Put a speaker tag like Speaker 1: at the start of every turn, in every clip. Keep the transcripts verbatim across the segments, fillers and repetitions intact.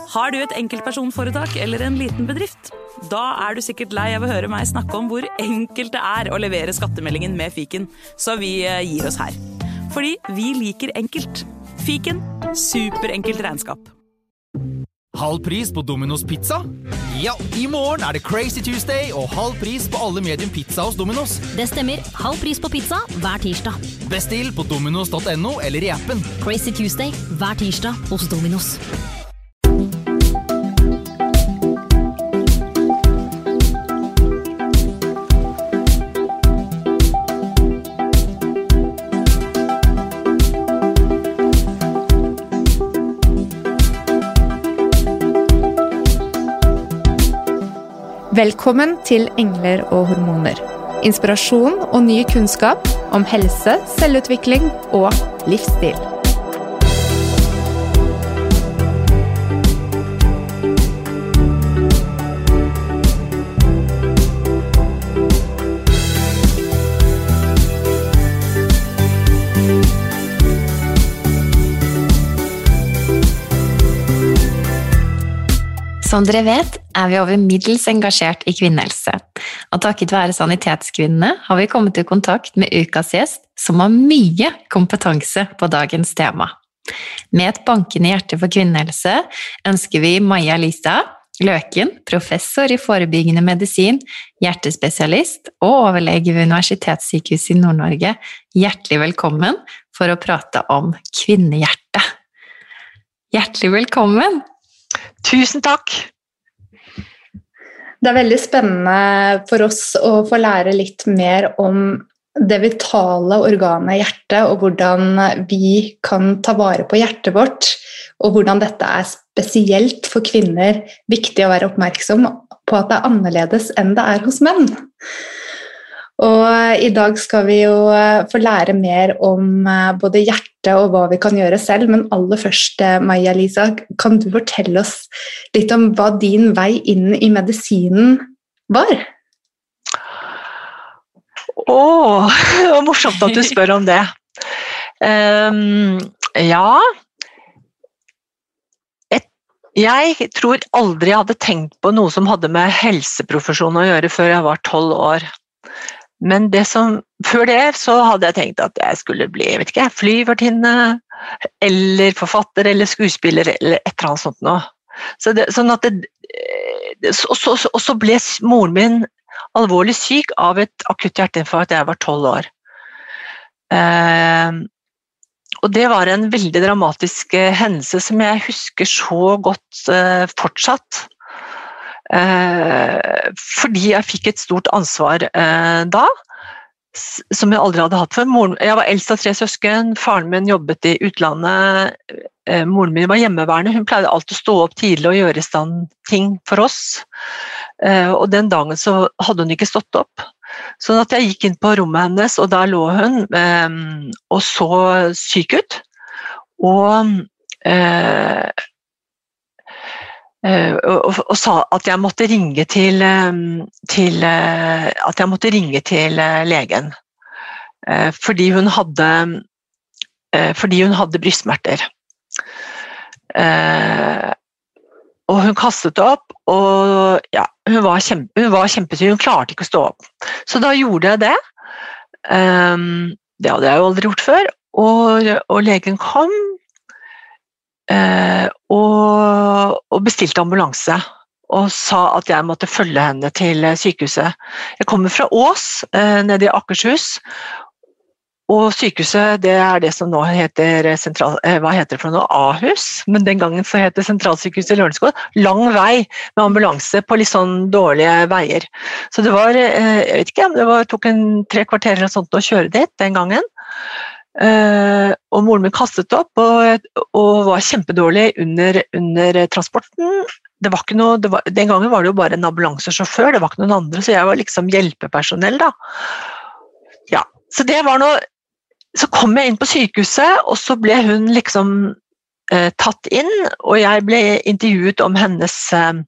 Speaker 1: Har du et enkeltpersonforetak eller en liten bedrift? Da er du sikkert lei av å høre meg snakke om hvor enkelt det er å levere skattemeldingen med Fiken, så vi gir oss her. Fordi vi liker enkelt. Fiken, superenkelt regnskap.
Speaker 2: Halv pris på Domino's Pizza? Ja, i morgen er det Crazy Tuesday og halv pris på alle medium pizza hos Domino's.
Speaker 3: Det stemmer, halv pris på pizza hver tirsdag.
Speaker 2: Bestill på dominos punktum no eller i appen.
Speaker 3: Crazy Tuesday hver tirsdag hos Domino's.
Speaker 4: Velkommen til Engler og hormoner. Inspirasjon og ny kunnskap om helse, selvutvikling og livsstil.
Speaker 5: Som dere vet, er vi over middels engasjert i kvinnehelse, og takket være Sanitetskvinnene har vi kommet i kontakt med ukas gjest, som har mye kompetanse på dagens tema. Med et bankende hjerte for kvinnehelse ønsker vi Maja Lisa Løken, professor i forebyggende medisin, hjertespesialist og overlege ved Universitetssykehuset i Nord-Norge, hjertelig velkommen for å prate om kvinnehjerte. Hjertelig velkommen!
Speaker 6: Tusen takk!
Speaker 4: Det er veldig spennende for oss å få lære litt mer om det vitale organet hjertet, og hvordan vi kan ta vare på hjertet vårt, og hvordan dette er spesielt for kvinner viktig å være oppmerksom på at det er annerledes enn det er hos menn. Og i dag skal vi jo få lære mer om både hjerte og hva vi kan gjøre selv, men aller først, Maja Lisa, kan du fortelle oss litt om hva din vei inn i medisinen var?
Speaker 6: Åh, det var morsomt at du spør om det. Um, ja, Et, jeg tror aldri jeg hadde tenkt på noe som hadde med helseprofesjon å gjøre før jeg var tolv år. Men det som, før det så hadde jeg tenkt at jeg skulle bli, jeg vet ikke, flyvertinne, eller forfatter, eller skuespiller, eller et eller annet sånt noe. Så det, sånn at det, og, så, og så ble moren min alvorlig syk av et akutt hjerteinfarkt da jeg var tolv år. Eh, og det var en veldig dramatisk hendelse som jeg husker så godt eh, fortsatt. Eh, fordi jeg fikk et stort ansvar eh, da, som jeg aldri hadde hatt før. Moren, jeg var eldst av tre søsken, faren min jobbet i utlandet, eh, moren min var hjemmeværende, hun pleide alltid å stå opp tidlig og gjøre i stand ting for oss, eh, og den dagen så hadde hun ikke stått opp. Sånn at jeg gikk inn på rommet hennes, og der lå hun eh, og så syk ut, og eh, Uh, og, og sa at jeg måtte ringe til, um, til uh, at jeg måtte ringe til uh, legen uh, fordi hun hadde uh, fordi hun hadde brystsmerter. Uh, og hun kastet opp, og ja, hun var kjempe, hun var kjempesyk, hun klarte ikke å stå opp. Så da gjorde jeg det. Um, det hadde jeg jo aldri gjort før, og, og legen kom. Uh, og, og bestilte ambulanse og sa at jeg måtte følge henne til sykehuset. Jeg kommer fra Ås, uh, nede i Akershus, og sykehuset det er det som nå heter, sentral, uh, hva heter det for noe, Ahus, men den gangen så heter sentralsykehuset i Lørenskog. Lang vei med ambulanse på litt sånn dårlige veier. Så det var, uh, jeg vet ikke, det var, tok en tre kvarter eller sånt å kjøre dit den gangen. Uh, og moren min kastet opp og, og var kjempedårlig under, under transporten. Det var ikke noe, det var, den gangen var det jo bare en ambulansesjåfør, det var ikke noen andre, så jeg var liksom hjelpepersonell da. Ja, så det var noe, så kom jeg inn på sykehuset, og så ble hun liksom uh, tatt inn, og jeg ble intervjuet om hennes uh,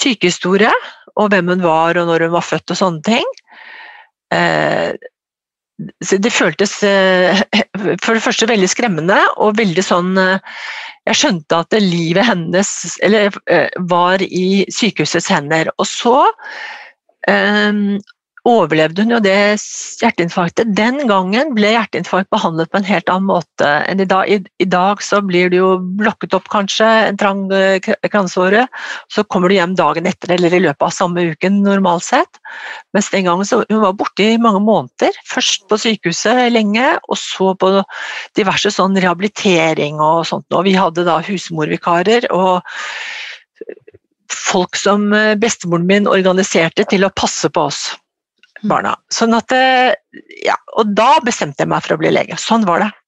Speaker 6: sykehistorie, og hvem hun var, og når hun var født og sånne ting. Uh, det føltes for det første veldig skremmende, og veldig sånn, jeg skjønte at livet hennes eller, var i sykehusets hender, og så um, overlevde hun jo det hjerteinfarktet. Den gangen ble hjerteinfarkt behandlet på en helt annen måte enn i dag. I, i dag så blir det jo blokket opp kanskje, en trang kransåre, så kommer du hjem dagen etter eller i løpet av samme uken normalt sett. Mens den gangen så hun var borte i mange måneder, først på sykehuset lenge, og så på diverse sånn rehabilitering og sånt. Og vi hadde da husmorvikarer og folk som bestemoren min organiserte til å passe på oss. Barna. Sånn at, ja, og da bestemte jeg meg for å bli lege. Sånn var det.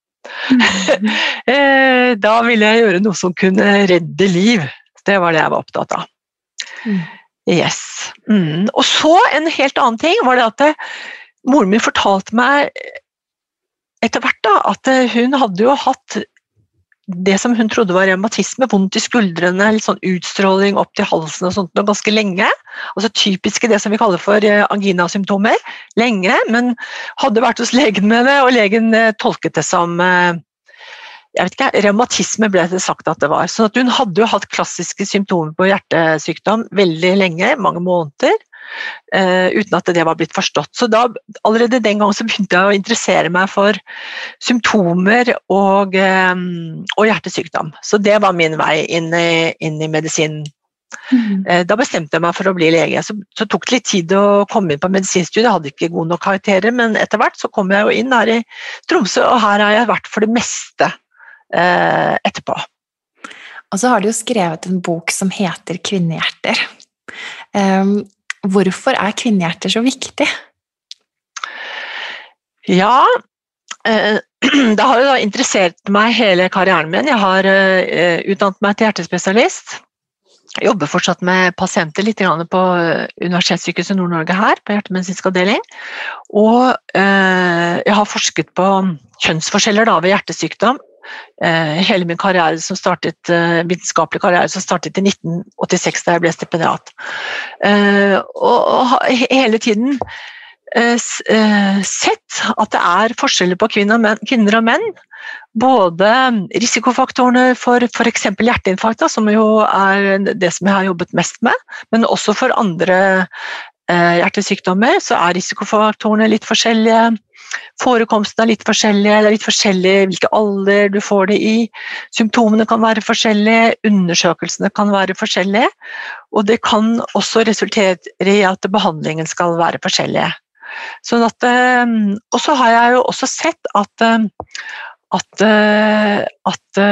Speaker 6: Mm. Da ville jeg gjøre noe som kunne redde liv. Det var det jeg var opptatt av. Mm. Yes. Mm. Og så en helt annen ting var det at det, moren min fortalte meg etter hvert da, at hun hadde jo hatt det som hun trodde var revmatisme, vondt i skuldrene, litt sånn utstråling opp til halsen og sånt, og ganske lenge. Altså typiske det som vi kaller for angina-symptomer, lenge, men hadde vært hos legen med det, og legen tolket det som, jeg vet ikke, revmatisme ble det sagt at det var. Så at hun hadde jo hatt klassiske symptomer på hjertesykdom veldig lenge, mange måneder, Uh, uten at det var blitt forstått. Så da, allerede den gang så begynte jeg å interessere meg for symptomer og, um, og hjertesykdom. Så det var min vei inn i, inn i medisinen. Mm. Uh, da bestemte jeg meg for å bli lege. Så, så tok det litt tid å komme inn på medisinstudiet. Jeg hadde ikke gode nok karakterer, men etter hvert så kom jeg jo inn her i Tromsø, og her har jeg vært for det meste uh, etterpå.
Speaker 5: Og så har du jo skrevet en bok som heter Kvinnehjerter. Um, Hvorfor er kvinnehjerter så viktig?
Speaker 6: Ja, det har jo da interessert meg hele karrieren min. Jeg har utdannet meg til hjertespesialist. Jeg jobber fortsatt med pasienter litt på Universitetssykehuset Nord-Norge her, på hjertemedisinsk avdeling. Og jeg har forsket på kjønnsforskjeller da, ved hjertesykdom. Hele min karriere som startet, vitenskapelig karriere som startet i nitten åttiseks da jeg ble stipendiat. Og hele tiden sett at det er forskjeller på kvinner og menn, kvinner og menn. Både risikofaktorene for for eksempel hjerteinfarkt, som jo er det som jeg har jobbet mest med, men også for andre hjertesykdommer, så er risikofaktorene litt forskjellige. Forekomsten er litt forskjellige, det er litt forskjellig hvilke alder du får det i, symptomene kan være forskjellige, undersøkelsene kan være forskjellige, og det kan også resultere i at behandlingen skal være forskjellige. Sånn at, og så har jeg jo også sett at, at, at,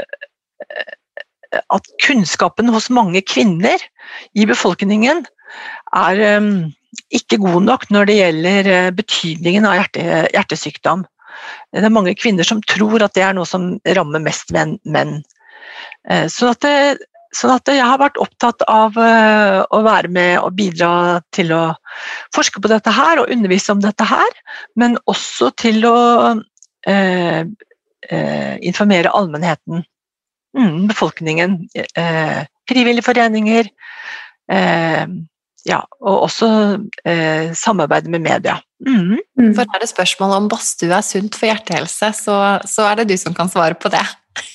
Speaker 6: at kunnskapen hos mange kvinner i befolkningen er ikke god nok når det gjelder betydningen av hjerte, hjertesykdom. Det er mange kvinner som tror at det er noe som rammer mest menn. Sånn at, det, sånn at jeg har vært opptatt av å være med og bidra til å forske på dette her og undervise om dette her, men også til å eh, eh, informere allmennheten, mm, befolkningen, eh, frivillige foreninger, eh, ja, og også eh, samarbeide med media. Mm.
Speaker 5: For er det spørsmålet om badstue er sunt for hjertehelse, så, så er det du som kan svare på det.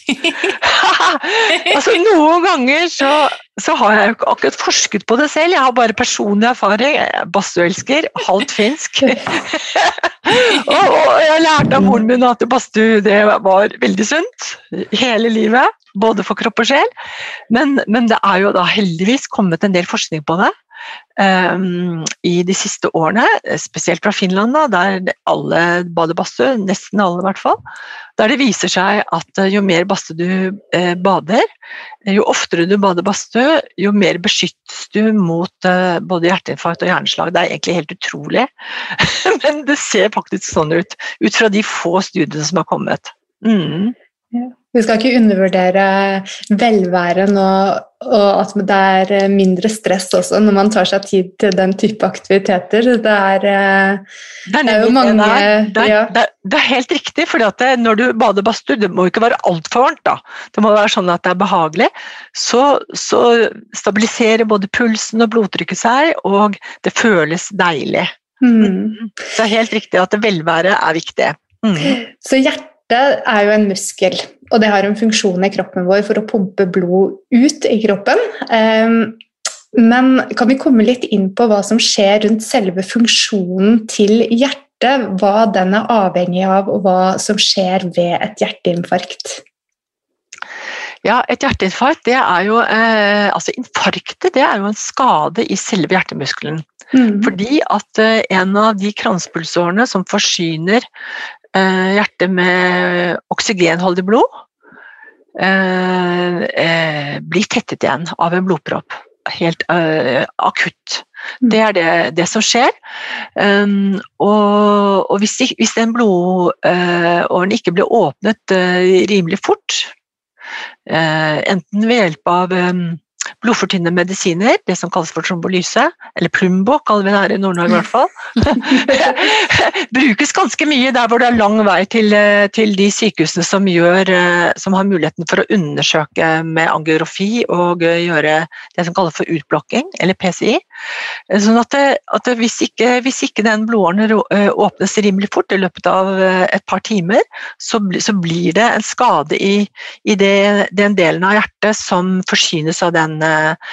Speaker 6: Altså, noen ganger så, så har jeg jo ikke akkurat forsket på det selv, jeg har bare personlig erfaring, badstueelsker, halvt finsk. og, og jeg lærte av moren min at badstue det var veldig sunt, hele livet, både for kropp og sjel, men, men det er jo da heldigvis kommet en del forskning på det, Um, i de siste årene, spesielt fra Finland da, der alle bader badstue, nesten alle i hvert fall, der det viser seg at jo mer badstue du eh, bader, jo oftere du bader badstue, jo mer beskyttes du mot eh, både hjerteinfarkt og hjerneslag. Det er egentlig helt utrolig, men det ser faktisk sånn ut, ut fra de få studiene som har kommet. Mm.
Speaker 4: Ja. Vi skal ikke undervurdere velværen og, og at det er mindre stress også når man tar seg tid til den type aktiviteter. Det er, det er jo mange...
Speaker 6: Det er, det, er, ja. det, er, det er helt riktig, for når du bader badstue, det må ikke være alt for varmt da. Det må være sånn at det er behagelig. Så, så stabiliserer både pulsen og blodtrykket seg, og det føles deilig.
Speaker 4: Mm.
Speaker 6: Så det er helt riktig at velvære er viktig. Mm.
Speaker 4: Så hjertet er jo en muskel, og det har en funksjon i kroppen vår for å pumpe blod ut i kroppen. Men kan vi komme litt inn på hva som skjer rundt selve funksjonen til hjertet, hva den er avhengig av, og hva som skjer ved et hjerteinfarkt?
Speaker 6: Ja, et hjerteinfarkt, det er jo, eh, altså infarktet, det er jo en skade i selve hjertemuskelen. Mm. Fordi at eh, en av de kranspulsårene som forsyner eh, hjertet med oksygenholdig blod, eh, eh, blir tettet igjen av en blodpropp. Helt uh, akutt. Det er det, det som skjer. Um, og og hvis, hvis den blodåren uh, ikke blir åpnet uh, rimelig fort, uh, enten ved hjelp av um, blodfortynnende medisiner, det som kalles for trombolyse, eller plumbo, kaller vi det her i Nord-Norge i hvert fall, brukes ganske mye der hvor det er lang vei til, til de sykehusene som, gjør, som har muligheten for å undersøke med angiografi og gjøre det som kalles for utblokking, eller P C I. Sånn at, det, at det, hvis, ikke, hvis ikke den blodåren åpnes rimelig fort i løpet av et par timer, så, så blir det en skade i, i det, den delen av hjertet som forsynes av den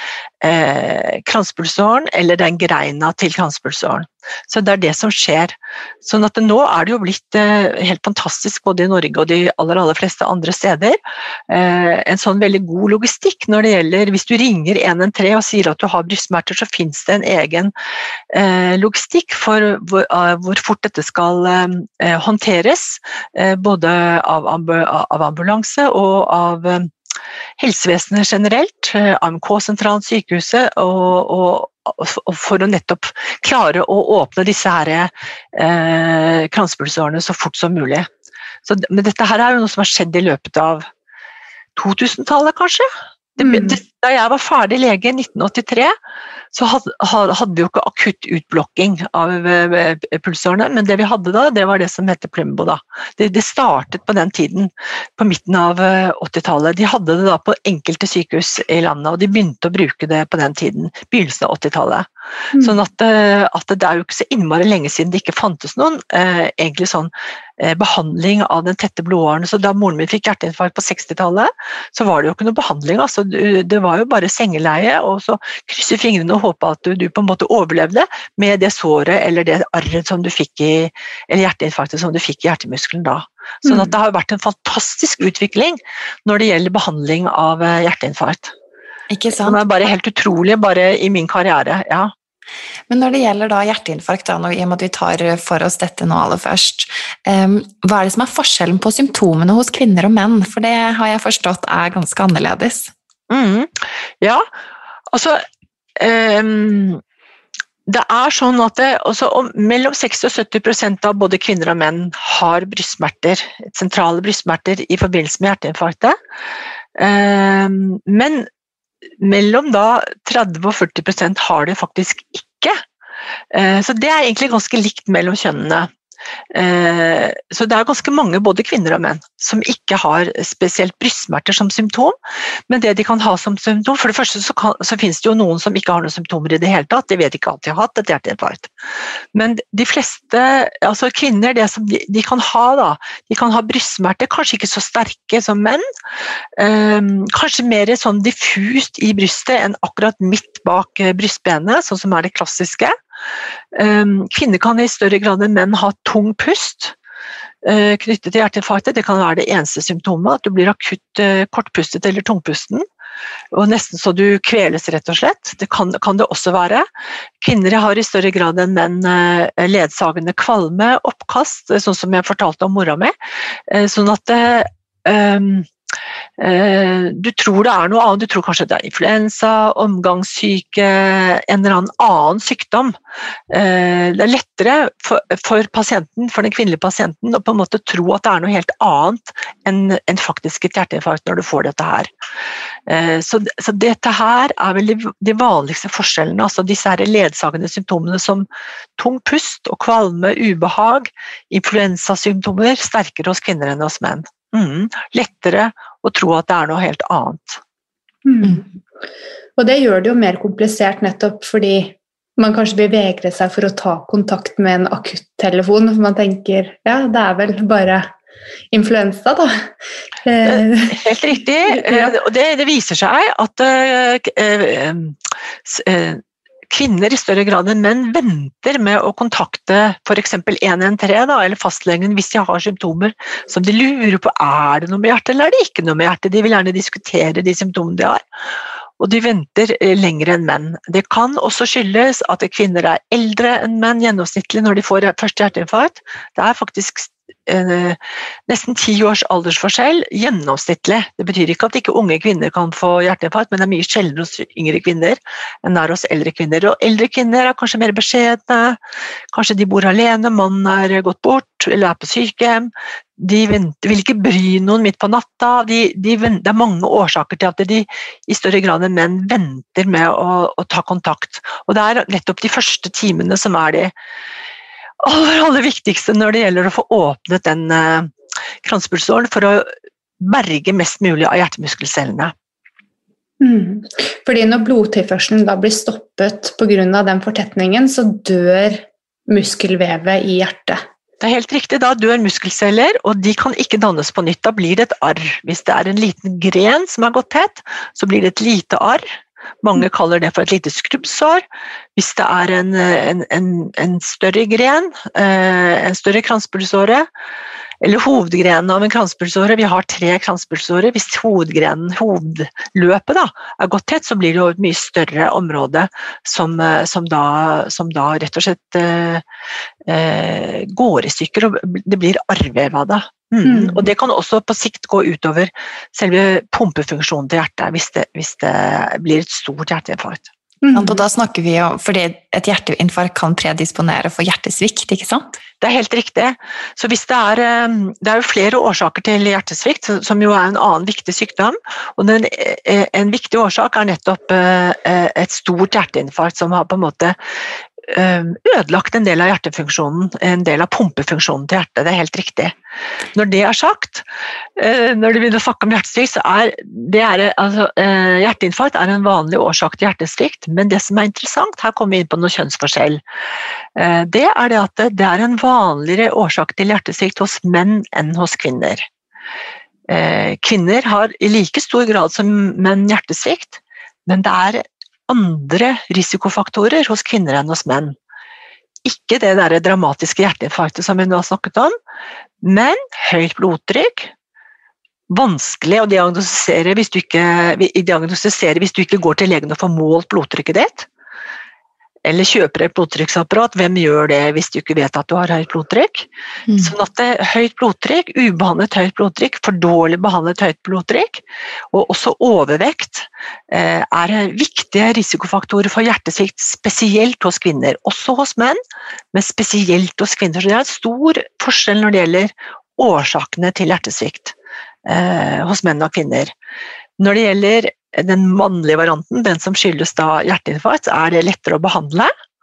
Speaker 6: eh, kranspulsåren eller den greina til kranspulsåren. Så det er det som skjer. Sånn at nå er det jo blitt eh, helt fantastisk både i Norge og de aller, aller fleste andre steder. Eh, en sånn veldig god logistikk når det gjelder, hvis du ringer en en tre og sier at du har brystsmerter, så finnes det en egen eh, logistikk for hvor, uh, hvor fort dette skal eh, håndteres, eh, både av, ambu av ambulanse og av eh, helsevesenet generelt, A M K-sentralen, sykehuset, og, og, og for å nettopp klare å åpne disse her, eh, kranspulsårene så fort som mulig. Så, men dette her er jo noe som har skjedd i løpet av to-tusen-tallet kanskje. Det, det, da jeg var ferdig lege i nitten åttitre, så hadde, hadde vi jo ikke akutt utblokking av pulsårene, men det vi hadde da, det var det som heter plumbo da. Det, det startet på den tiden, på midten av åttitallet. De hadde det da på enkelte sykehus i landet, og de begynte å bruke det på den tiden, begynnelsen av åttitallet. Mm. Sånn at, at det er jo ikke så innmari lenge siden det ikke fantes noen eh, egentlig sånn eh, behandling av den tette blodåren. Så da moren min fikk hjerteinfarkt på sekstitallet, så var det jo ikke noe behandling. Altså, det var jo bare sengeleie, og så krysse fingrene og håpe at du, du på en måte overlevde med det såret eller det arret som du fikk i, eller hjerteinfarktet som du fikk i hjertemuskelen da. Sånn at det har vært en fantastisk utvikling når det gjelder behandling av hjerteinfarkt.
Speaker 5: Ikke sant?
Speaker 6: Som er bare helt utrolig bare i min karriere, ja.
Speaker 5: Men når det gjelder da hjerteinfarkt, da, når, i og med at vi tar for oss dette nå aller først, um, hva er det som er forskjellen på symptomene hos kvinner og menn? For det har jeg forstått er ganske annerledes.
Speaker 6: Mm, ja, altså um, det er sånn at det, altså, mellom seksti og sytti prosent av både kvinner og menn har brystsmerter, sentrale brystsmerter i forbindelse med hjerteinfarktet. Um, men mellom da tretti og førti prosent har det faktisk ikke. Så det er egentlig ganske likt mellom kjønnene. Så det er ganske mange, både kvinner og menn, som ikke har spesielt brystsmerter som symptom, men det de kan ha som symptom, for det første så, kan, så finnes det jo noen som ikke har noen symptomer i det hele tatt, de vet ikke at de har hatt et hjerteinfarkt. Men de fleste, altså kvinner, det som de, de kan ha da, de kan ha brystsmerter, kanskje ikke så sterke som menn, um, kanskje mer sånn diffust i brystet enn akkurat midt bak brystbenet, sånn som er det klassiske. Um, kvinner kan i større grad enn menn ha tung pust uh, knyttet til hjerteinfarktet. Det kan være det eneste symptomet, at du blir akutt uh, kortpustet eller tungpusten, og nesten så du kveles rett og slett. Det kan, kan det også være. Kvinner har i større grad enn menn uh, ledsagende kvalme, oppkast, sånn som jeg fortalte om mora mi, uh, sånn at uh, um, du tror det er noe annet, du tror kanskje det er influensa, omgangssyke, en eller annen annen sykdom. Det er lettere for, for pasienten, for den kvinnelige pasienten, å på en måte tro at det er noe helt annet enn, enn faktisk et hjerteinfarkt når du får dette her. Så, så dette her er vel de, de vanligste forskjellene, altså disse her ledsagende symptomene som tung pust og kvalme, ubehag, influensasymptomer, sterkere hos kvinner enn hos menn. Mm, lettere å tro at det er noe helt annet.
Speaker 4: Mm. Og det gjør det jo mer komplisert nettopp fordi man kanskje vil vegre seg for å ta kontakt med en akuttelefon, for man tenker, ja, det er vel bare influensa da.
Speaker 6: Helt riktig, og det, det viser seg at uh, uh, kvinner i større grad enn menn venter med å kontakte for eksempel en en tre da, eller fastlegen hvis de har symptomer som de lurer på, er det noe med hjertet eller er det ikke noe med hjertet? De vil gjerne diskutere de symptomene de har. Og de venter lenger enn menn. Det kan også skyldes at kvinner er eldre enn menn gjennomsnittlig når de får første hjerteinfarkt. Det er faktisk eh, nesten ti års aldersforskjell gjennomsnittlig. Det betyr ikke at ikke unge kvinner kan få hjerteinfarkt, men det er mye sjeldnere hos yngre kvinner enn det er hos eldre kvinner. Og eldre kvinner er kanskje mer beskjedne, kanskje de bor alene, mannen er gått bort eller er på sykehjem. De venter, vil ikke bry noen midt på natta, de, de venter, det er mange årsaker til at de i større grad enn menn venter med å, å ta kontakt. Og det er nettopp de første timene som er de aller, aller viktigste når det gjelder å få åpnet den eh, kranspulsåren for å berge mest mulig av hjertemuskelcellene.
Speaker 4: Mm. Fordi når blodtilførselen da blir stoppet på grunn av den fortetningen, så dør muskelvevet i hjertet.
Speaker 6: Det er helt riktig, da dør muskelceller, og de kan ikke dannes på nytt. Da blir det et arr. Hvis det er en liten gren som er gått tett, så blir det et lite arr. Mange kaller det for et lite skrubbsår. Hvis det er en, en, en, en større gren, en større kranspulsåre, eller hovedgrenen av en kranspulsåre, vi har tre kranspulsårer, hvis hovedgrenen, hovedløpet da, er gått tett, så blir det jo et mye større område som, som, da, som da rett og slett eh, eh, går i stykker, og det blir arrvev av det. Mm. Mm. Og det kan også på sikt gå utover selve pumpefunksjonen til hjertet, hvis det, hvis det blir et stort hjerteinfarkt.
Speaker 5: Mm. Og da snakker vi jo, fordi et hjerteinfarkt kan predisponere for hjertesvikt, ikke sant?
Speaker 6: Det er helt riktig. Så hvis det er, det er jo flere årsaker til hjertesvikt, som jo er en annen viktig sykdom, og den, en viktig årsak er nettopp et stort hjerteinfarkt som har på en måte ødelagt en del av hjertefunksjonen, en del av pumpefunksjonen til hjertet, det er helt riktig. Når det er sagt, når du begynner å snakke om hjertesvikt, så er, det er altså, hjerteinfarkt er en vanlig årsak til hjertesvikt, men det som er interessant, her kommer vi inn på noe kjønnsforskjell, det er det at det er en vanligere årsak til hjertesvikt hos menn enn hos kvinner. Kvinner har i like stor grad som menn hjertesvikt, men det er andre risikofaktorer hos kvinner enn hos menn. Ikke det der dramatiske hjerteinfarktet som vi nå har snakket om, men høyt blodtrykk, vanskelig å diagnostisere hvis du ikke, diagnostisere hvis du ikke går til legen og får målt blodtrykket ditt, eller kjøper et blodtrykksapparat. Hvem gjør det hvis du ikke vet at du har høyt blodtrykk? Mm. Sånn at det, høyt blodtrykk, ubehandlet høyt blodtrykk, for dårlig behandlet høyt blodtrykk, og også overvekt, eh, er viktige risikofaktorer for hjertesvikt, spesielt hos kvinner. Også hos menn, men spesielt hos kvinner. Så det er en stor forskjell når det gjelder årsakene til hjertesvikt eh, hos menn og kvinner. Når det gjelder den mannlige varianten, den som skyldes da hjerteinfarkt, er det lettere å behandle.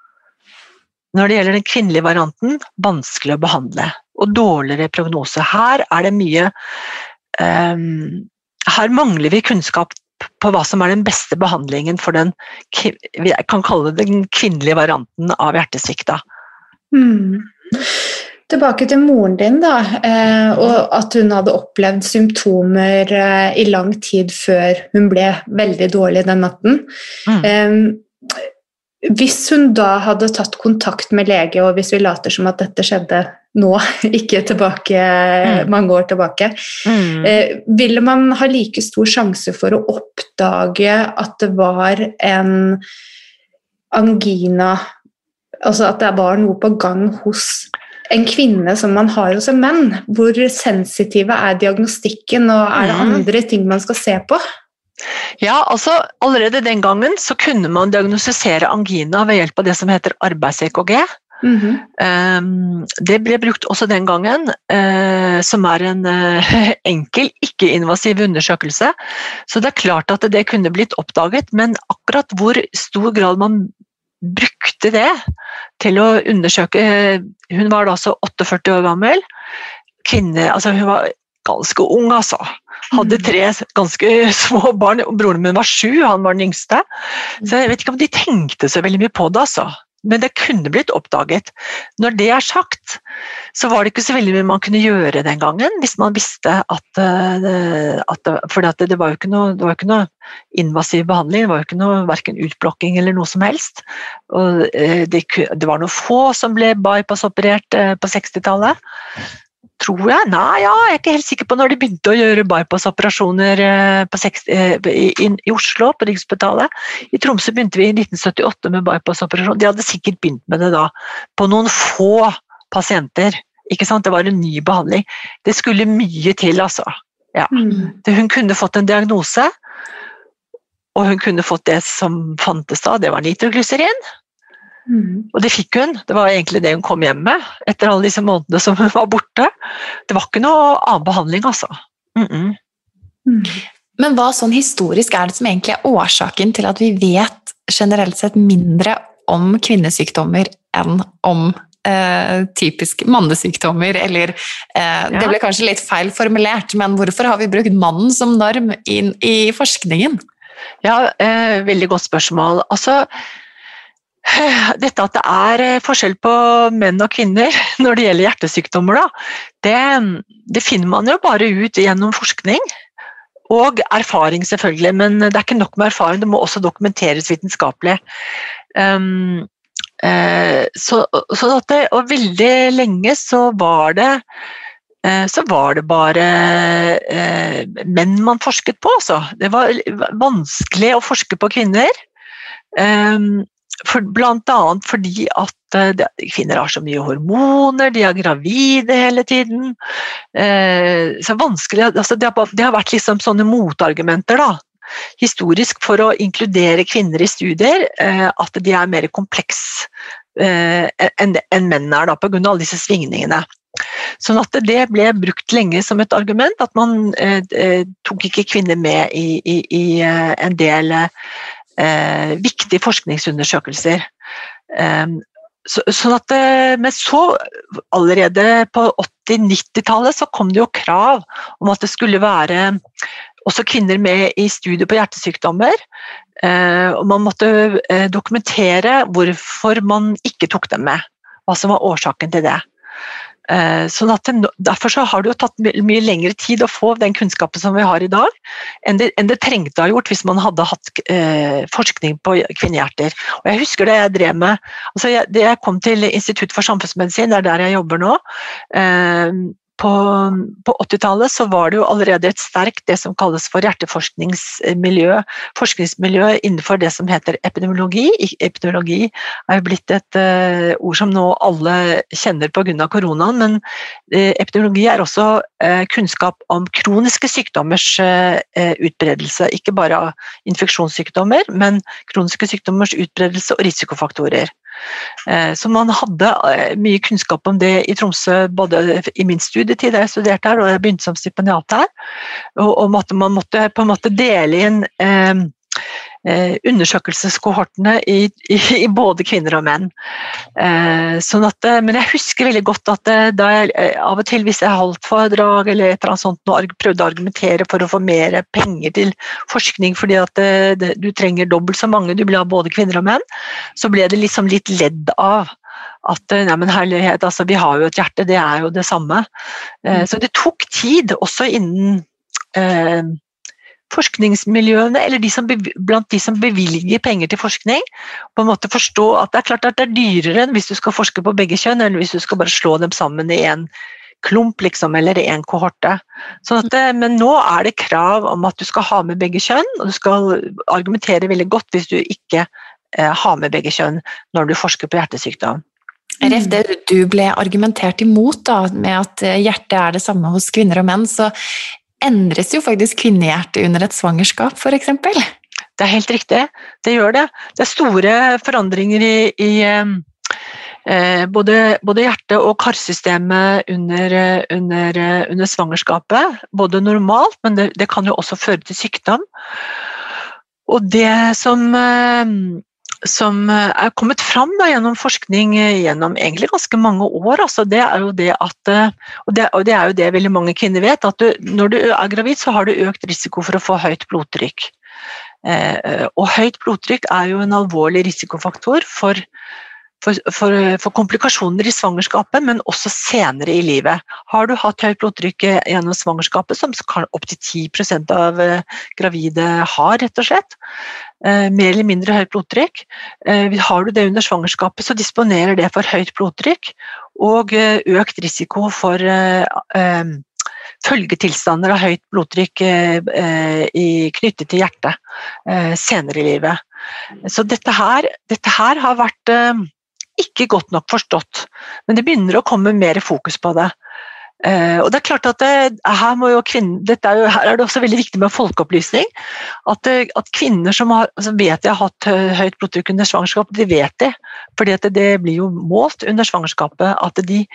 Speaker 6: Når det gjelder den kvinnelige varianten, vanskelig å behandle, og dårligere prognose. Her er det mye, um, her mangler vi kunnskap på hva som er den beste behandlingen for den, vi kan kalle det den kvinnelige varianten av hjertesvikt.
Speaker 4: Mm. Tilbake til moren din da, og at hun hadde opplevd symptomer i lang tid før hun ble veldig dårlig den natten. Mm. Hvis hun da hadde tatt kontakt med lege, og hvis vi later som at dette skjedde nå, ikke tilbake, mm. mange år tilbake, mm. ville man ha like stor sjanse for å oppdage at det var en angina, altså at det var noe på gang hos en kvinne som man har hos en menn? Hvor sensitive er diagnostikken, og er det andre ting man skal se på?
Speaker 6: Ja, altså allerede den gangen så kunne man diagnostisere angina ved hjelp av det som heter arbeids-E K G. Mm-hmm. Um, det ble brukt også den gangen, uh, som er en uh, enkel, ikke-invasiv undersøkelse. Så det er klart at det kunne blitt oppdaget, men akkurat hvor stor grad man brukte det til å undersøke. Hun var da altså førtiåtte år gammel, kvinne, altså hun var ganske ung altså, hadde tre ganske små barn, og broren min var sju, han var den yngste, så jeg vet ikke om de tenkte så veldig mye på det altså. men det kunne blitt oppdaget. Når det er sagt, så var det ikke så veldig mye man kunne gjøre den gangen, hvis man visste at, at for det, det var jo ikke noe, det var ikke noe invasiv behandling, det var jo ikke noe hverken utblokking eller noe som helst. Og det, det var noe få som ble bypass-operert på sekstitallet. Tror jeg? Nei, ja, jeg er ikke helt sikker på når de begynte å gjøre bypass-operasjoner på seksti, i, i Oslo, på Rikshospitalet. I Tromsø begynte vi i nitten syttiåtte med bypass-operasjon. De hadde sikkert begynt med det da, på noen få pasienter. Ikke sant? Det var en ny behandling. Det skulle mye til, altså. Ja. Mm. Hun kunne fått en diagnose, og hun kunne fått det som fantes da, det var nitroglycerin. Mm. Og det fikk hun, det var egentlig det hun kom hjem med etter alle disse månedene som hun var borte. Det var ikke noe annen behandling, altså. Mm-mm.
Speaker 5: Mm. Men hva sånn historisk er det som egentlig er årsaken til at vi vet generelt sett mindre om kvinnesykdommer enn om eh, typisk mannesykdommer, eller eh, ja. Det ble kanskje litt feil formulert, men hvorfor har vi brukt mannen som norm inn i forskningen?
Speaker 6: Ja, eh, veldig godt spørsmål. Altså, dette at det er forskjell på menn og kvinner når det gjelder hjertesykdommer, da, det, det finner man jo bare ut gjennom forskning og erfaring selvfølgelig, men det er ikke nok med erfaring, det må også dokumenteres vitenskapelig. Um, uh, så, så at det, og veldig lenge så var det uh, så var det bare uh, menn man forsket på, altså. Det var vanskelig å forske på kvinner. Um, For, blant annet fordi at uh, kvinner har så mye hormoner, de er gravide hele tiden, uh, så vanskelig, altså det, har, det har vært liksom sånne motargumenter da, historisk for å inkludere kvinner i studier, uh, at de er mer kompleks uh, enn en menn er da, på grunn av alle disse svingningene. Sånn at det ble brukt lenge som et argument, at man uh, tok ikke kvinner med i, i, i uh, en del uh, Eh, viktige forskningsundersøkelser. Eh, så, sånn at, men så allerede på åtti-nittitallet så kom det jo krav om at det skulle være også kvinner med i studier på hjertesykdommer, eh, og man måtte eh, dokumentere hvorfor man ikke tok dem med, hva som var årsaken til det. Sånn at det, derfor så har det jo tatt mye lengre tid å få den kunnskapen som vi har i dag, enn det, enn det trengte å ha gjort hvis man hadde hatt eh, forskning på kvinnehjerter. Og jeg husker det jeg drev med, altså jeg, det jeg kom til Institutt for samfunnsmedisin, det er der jeg jobber nå, eh, på, på åttitallet så var det jo allerede et sterkt det som kalles for hjerteforskningsmiljø, forskningsmiljø innenfor det som heter epidemiologi. Epidemiologi er jo blitt et uh, ord som nå alle kjenner på grunn av koronaen, men uh, epidemiologi er også uh, kunnskap om kroniske sykdommers uh, utbredelse, ikke bare infeksjonssykdommer, men kroniske sykdommers utbredelse og risikofaktorer. Så man hadde mye kunnskap om det i Tromsø, både i min studietid da jeg studerte her, og jeg begynte som stipendiat her, og om at man måtte på en måte dele inn eh, undersøkelseskohortene i, i, i både kvinner og menn. Eh, sånn at, men jeg husker veldig godt at da jeg av og til hvis jeg holdt foredrag eller et eller annet sånt, og prøvde å argumentere for å få mer penger til forskning, fordi at det, det, du trenger dobbelt så mange, du vil ha både kvinner og menn, så ble det liksom litt ledd av at nei, men herlighet, altså, vi har jo et hjerte, det er jo det samme. Eh, så det tok tid også innen eh, forskningsmiljøene, eller de som, blant de som bevilger penger til forskning, på en måte forstå at det er klart at det er dyrere enn hvis du skal forske på begge kjønn, eller hvis du skal bare slå dem sammen i en klump, liksom, eller i en kohorte. Sånn at, men nå er det krav om at du skal ha med begge kjønn, og du skal argumentere veldig godt hvis du ikke eh, har med begge kjønn når du forsker på hjertesykdom.
Speaker 5: Ref, det du ble argumentert imot da, med at hjertet er det samme hos kvinner og menn, så endres jo faktisk kvinnehjertet under et svangerskap, for eksempel.
Speaker 6: Det er helt riktig, det gjør det. Det er store forandringer i, i eh, både, både hjerte- og karsystemet under, under, under svangerskapet, både normalt, men det, det kan jo også føre til sykdom. Og det som... Eh, som er kommet fram da, gjennom forskning gjennom egentlig ganske mange år, altså, det er jo det at, og det, og det er jo det veldig mange kvinner vet, at du, når du er gravid så har du økt risiko for å få høyt blodtrykk. Eh, og høyt blodtrykk er jo en alvorlig risikofaktor for for, for, for komplikasjoner i svangerskapet, men også senere i livet. Har du hatt høyt blodtrykk gjennom svangerskapet, som kan opp til ti prosent av gravide har, rett og slett, eh, mer eller mindre høyt blodtrykk, eh, har du det under svangerskapet, så disponerer det for høyt blodtrykk og eh, økt risiko for eh, eh, følgetilstander av høyt blodtrykk eh, i, knyttet til hjertet eh, senere i livet. Så dette her, dette her har vært eh, ikke godt nok forstått, men det begynner å komme mer fokus på det. Eh, og det er klart at det, her, må jo kvinner, dette er jo, her er det også veldig viktig med folkeopplysning, at, det, at kvinner som har, altså vet de har hatt høyt blodtrykk under svangerskapet, de vet det, fordi at det blir jo målt under svangerskapet, at de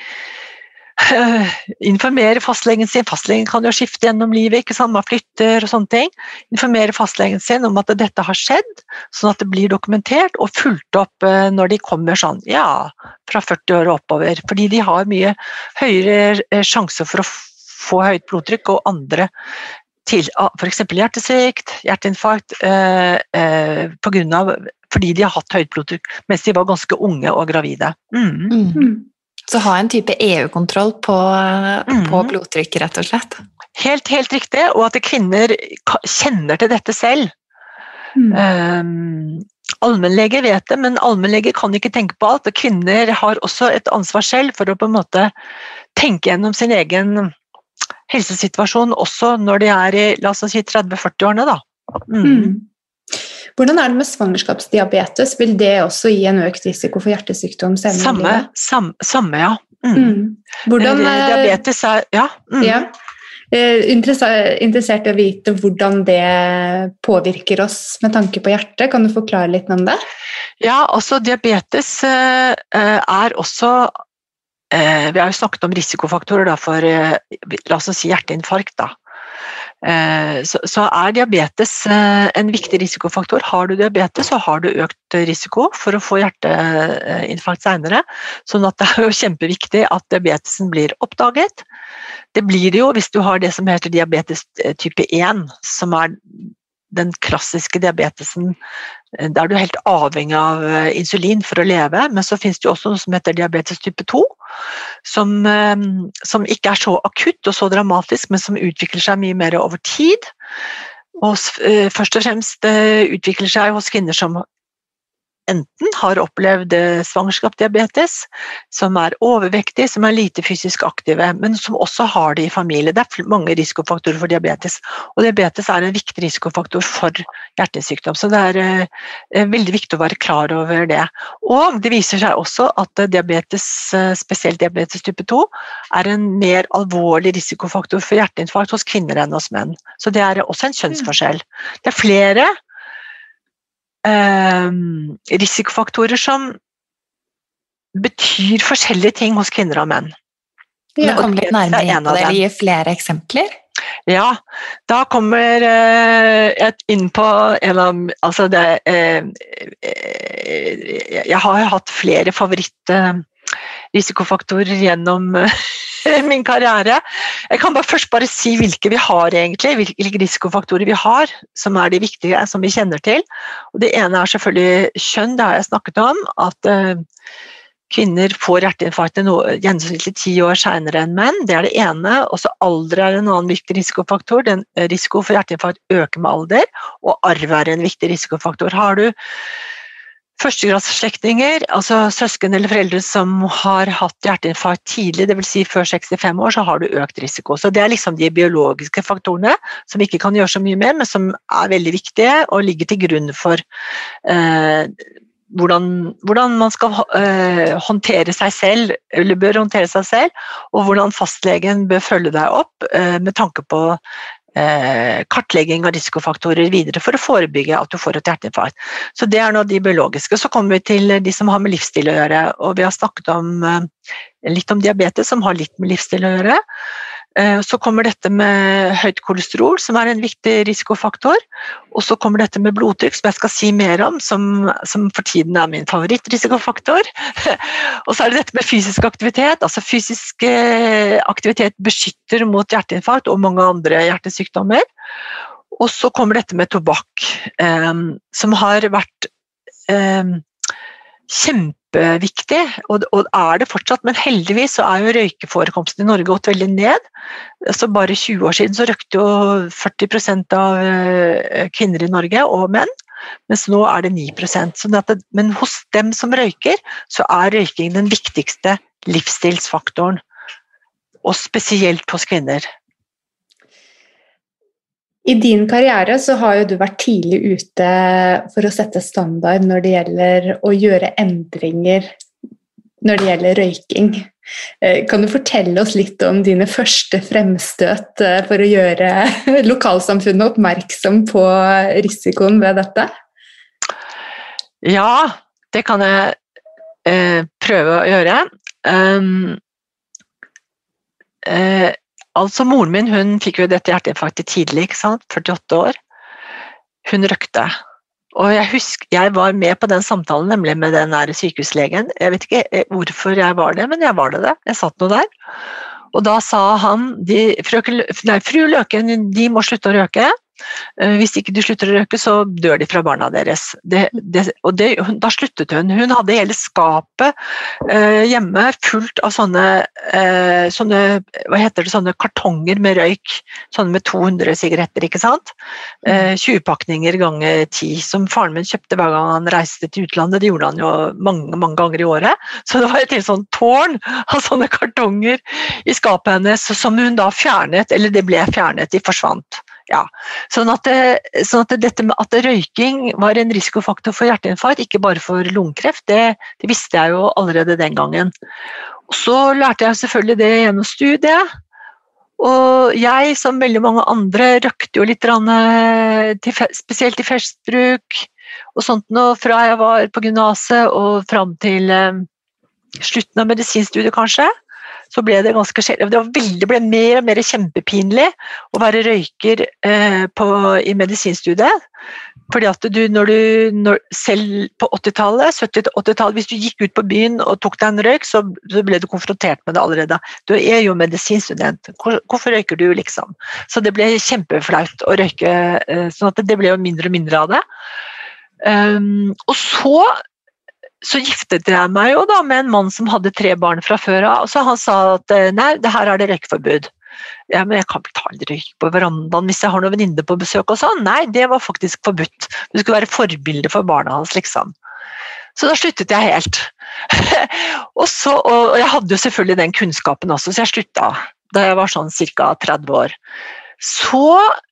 Speaker 6: Uh, informere fastlegen sin, fastlegen kan jo skifte gjennom livet, ikke sant, man flytter og sånne ting, informere fastlegen sin om at dette har skjedd, sånn at det blir dokumentert og fulgt opp uh, når de kommer sånn, ja, fra førti år og oppover, fordi de har mye høyere uh, sjanse for å få høyt blodtrykk og andre til, uh, for eksempel hjertesvikt, hjerteinfarkt, uh, uh, på grunn av, fordi de har hatt høyt blodtrykk mens de var ganske unge og gravide. Mm.
Speaker 5: Mm. Så ha en type E U-kontroll på, mm. på blodtrykk, rett og slett.
Speaker 6: Helt, helt riktig, og at kvinner kjenner til dette selv. Mm. Um, allmennlege vet det, men allmennlege kan ikke tenke på alt, og kvinner har også et ansvar selv for å på en måte tenke gjennom sin egen helsesituasjon, også når de er i, la oss si, tretti førti årene da. Mm.
Speaker 4: Mm. Hvordan er det med svangerskapsdiabetes? Vil det også gi en økt risiko for hjertesykdom senere
Speaker 6: samme,
Speaker 4: i livet?
Speaker 6: Samme, samme, ja. Mm.
Speaker 4: Mm. Hvordan,
Speaker 6: diabetes er, ja. Mm.
Speaker 4: ja. Interessert i å vite hvordan det påvirker oss med tanke på hjertet. Kan du forklare litt om det?
Speaker 6: Ja, altså diabetes uh, er også, uh, vi har jo snakket om risikofaktorer da, for, uh, la oss si hjerteinfarkt da. Så, så er diabetes en viktig risikofaktor. Har du diabetes, så har du økt risiko for å få hjerteinfarkt senere. Sånn at det er jo kjempeviktig at diabetesen blir oppdaget. Det blir det jo hvis du har det som heter diabetes type én, som er den klassiske diabetesen, der du er helt avhengig av insulin for å leve, men så finnes det jo også noe som heter diabetes type to, som, som ikke er så akutt og så dramatisk, men som utvikler seg mye mer over tid, og først og fremst utvikler seg hos kvinner som enten har opplevd svangerskapsdiabetes, som er overvektig, som er lite fysisk aktive, men som også har det i familie. Det er mange risikofaktorer for diabetes, og diabetes er en viktig risikofaktor for hjertesykdom, så det er eh, veldig viktig å være klar over det. Og det viser seg også at diabetes, spesielt diabetes type to, er en mer alvorlig risikofaktor for hjerteinfarkt hos kvinner enn hos menn. Så det er også en kjønnsforskjell. Det er flere Eh, risikofaktorer som betyr forskjellige ting hos kvinner og menn.
Speaker 5: Ja, kom litt nærmere inn på det, eller gi flere eksempler?
Speaker 6: Ja, da kommer eh, jeg inn på en av, altså det, eh, jeg har hatt flere favoritt eh, risikofaktorer gjennom min karriere. Jeg kan bare først bare si hvilke vi har egentlig, hvilke risikofaktorer vi har, som er de viktige, som vi kjenner til. Og det ene er selvfølgelig kjønn, det har jeg snakket om, at uh, kvinner får hjerteinfarkt gjennomsnittlig ti år senere enn menn, det er det ene. Også alder er en annen viktig risikofaktor, den risiko for hjerteinfarkt øker med alder, og arv er en viktig risikofaktor. Har du førstegradsslektinger, altså søsken eller foreldre som har hatt hjerteinfarkt tidlig, det vil si før sekstifem år, så har du økt risiko. Så det er liksom de biologiske faktorene som vi ikke kan gjøre så mye med, men som er veldig viktige og ligger til grunn for eh, hvordan, hvordan man skal eh, håndtere seg selv, eller bør håndtere seg selv, og hvordan fastlegen bør følge deg opp eh, med tanke på Eh, kartlegging av risikofaktorer videre for å forebygge at du får et hjerteinfarkt. Så det er nå de biologiske. Så kommer vi til de som har med livsstil å gjøre, og vi har snakket om, eh, litt om diabetes som har litt med livsstil å gjøre. Eh, så kommer dette med høyt kolesterol, som er en viktig risikofaktor, og så kommer dette med blodtrykk, som jeg skal si mer om, som, som for tiden er min favoritrisikofaktor. Og så er det dette med fysisk aktivitet, altså fysisk aktivitet beskytter mot hjerteinfarkt og mange andre hjertesykdommer. Og så kommer dette med tobakk, eh, som har vært eh, kjempeviktig, og, og er det fortsatt, men heldigvis så er jo røykeforekomsten i Norge gått veldig ned. Så bare tjue år siden så røykte jo førti prosent av kvinner i Norge, og menn, mens nå er det ni prosent. Sånn at det, men hos dem som røyker, så er røyking den viktigste livsstilsfaktoren, og spesielt hos kvinner.
Speaker 4: I din karriere så har jo du vært tidlig ute for å sette standard når det gjelder å gjøre endringer når det gjelder røyking. Kan du fortelle oss litt om dine første fremstøt for å gjøre lokalsamfunnet oppmerksom på risikoen ved dette?
Speaker 6: Ja, det kan jeg eh, prøve å gjøre. Um, eh, Altså, moren min, hun fikk jo dette hjerteinfarktet tidlig, ikke sant? førtiåtte år. Hun røkte. Og jeg husker, jeg var med på den samtalen, nemlig med den der sykehuslegen. Jeg vet ikke hvorfor jeg var det, men jeg var det det. Jeg satt nå der. Og da sa han, de, frøken, nei, fru Løken, de må slutte å røke. Hvis ikke de slutter å røke, så dør de fra barna deres. Det, det, og det, da sluttet hun. Hun hadde hele skapet eh, hjemme fullt av sånne, eh, sånne, hva heter det, sånne kartonger med røyk, sånne med to hundre sigaretter, ikke sant? Eh, tjue pakninger ganger ti, som faren min kjøpte hver gang han reiste til utlandet. Det gjorde han jo mange, mange ganger i året. Så det var et helt sånn tårn av sånne kartonger i skapet hennes, som hun da fjernet, eller det ble fjernet, de forsvant. Ja, sånn at, det, sånn at dette med at røyking var en risikofaktor for hjerteinfarkt, ikke bare for lungekreft, det, det visste jeg jo allerede den gangen. Og så lærte jeg selvfølgelig det gjennom studiet, og jeg, som veldig mange andre, røkte jo litt, spesielt i festbruk, og sånt nå, fra jeg var på gymnaset og frem til eh, slutten av medisinstudiet kanskje. Så ble det ganske skjedd. Det, det ble mer og mer kjempepinlig å være røyker eh, på, i medisinstudiet. Fordi at du, når du når, selv på åttitallet, sytti-åttitallet, hvis du gikk ut på byen og tok deg en røyk, så, så ble du konfrontert med det allerede. Du er jo medisinstudent. Hvor, hvorfor røyker du, liksom? Så det ble kjempeflaut å røyke, eh, sånn at det ble jo mindre og mindre av det. Um, og så Så giftet jeg meg jo da med en mann som hadde tre barn fra før av, og så han sa at nei, det her er det røykforbud. Ja, men jeg kan ikke ta en røyk på verandaen hvis jeg har noen venninner på besøk og sånn. Nei, det var faktisk forbudt. Du skulle være forbilde for barna hans, liksom. Så da sluttet jeg helt. og, så, og jeg hadde jo selvfølgelig den kunnskapen også, så jeg slutta da jeg var sånn cirka tretti år. Så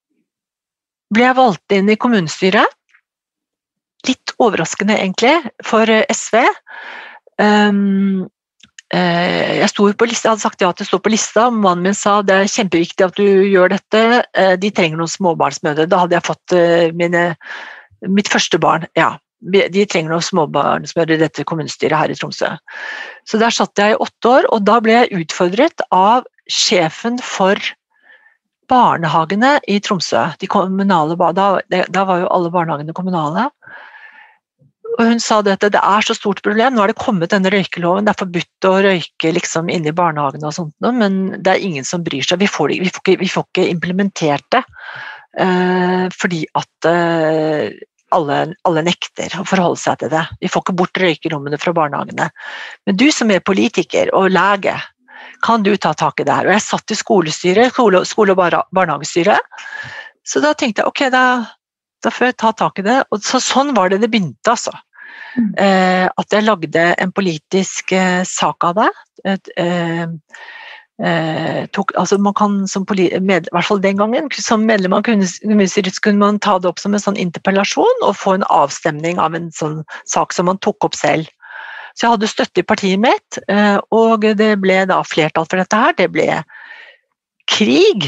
Speaker 6: ble jeg valgt inn i kommunestyret. Litt overraskende egentlig for S V. Um, uh, jeg sto på lista, jeg hadde sagt ja til å stå på lista, mannen min sa det er kjempeviktig at du gjør dette, uh, de trenger noen småbarnsmødre. Da hadde jeg fått uh, mine, mitt første barn, ja, de trenger noen småbarnsmødre i dette kommunestyret her i Tromsø. Så der satt jeg i åtte år, og da ble jeg utfordret av sjefen for barnehagene i Tromsø, de kommunale, da, da var jo alle barnehagene kommunale. Og hun sa det at det er så stort problem, nå har det kommet denne røykeloven, det er forbudt å røyke liksom inne i barnehagene og sånt, men det er ingen som bryr seg, vi får, vi får, ikke, vi får ikke implementert det, uh, fordi at uh, alle, alle nekter å forholde seg til det. Vi får ikke bort røykerommene fra barnehagene. Men du som er politiker og lege, kan du ta tak i det her? Og jeg satt i skolestyret, skole, skole- og barnehagestyret, så da tenkte jeg, ok, da, da får jeg ta tak i det. Og så, sånn var det det begynte, altså. Mm. Eh, at jeg lagde en politisk eh, sak av det. Et, eh, eh, tok, altså man kan, som politi- med, i hvert fall den gangen, som medlem av kommunestyret kunne man ta det opp som en sånn interpellasjon og få en avstemning av en sånn sak som man tok opp selv. Så jeg hadde støtte i partiet mitt, og det ble da flertall for dette her. Det ble krig.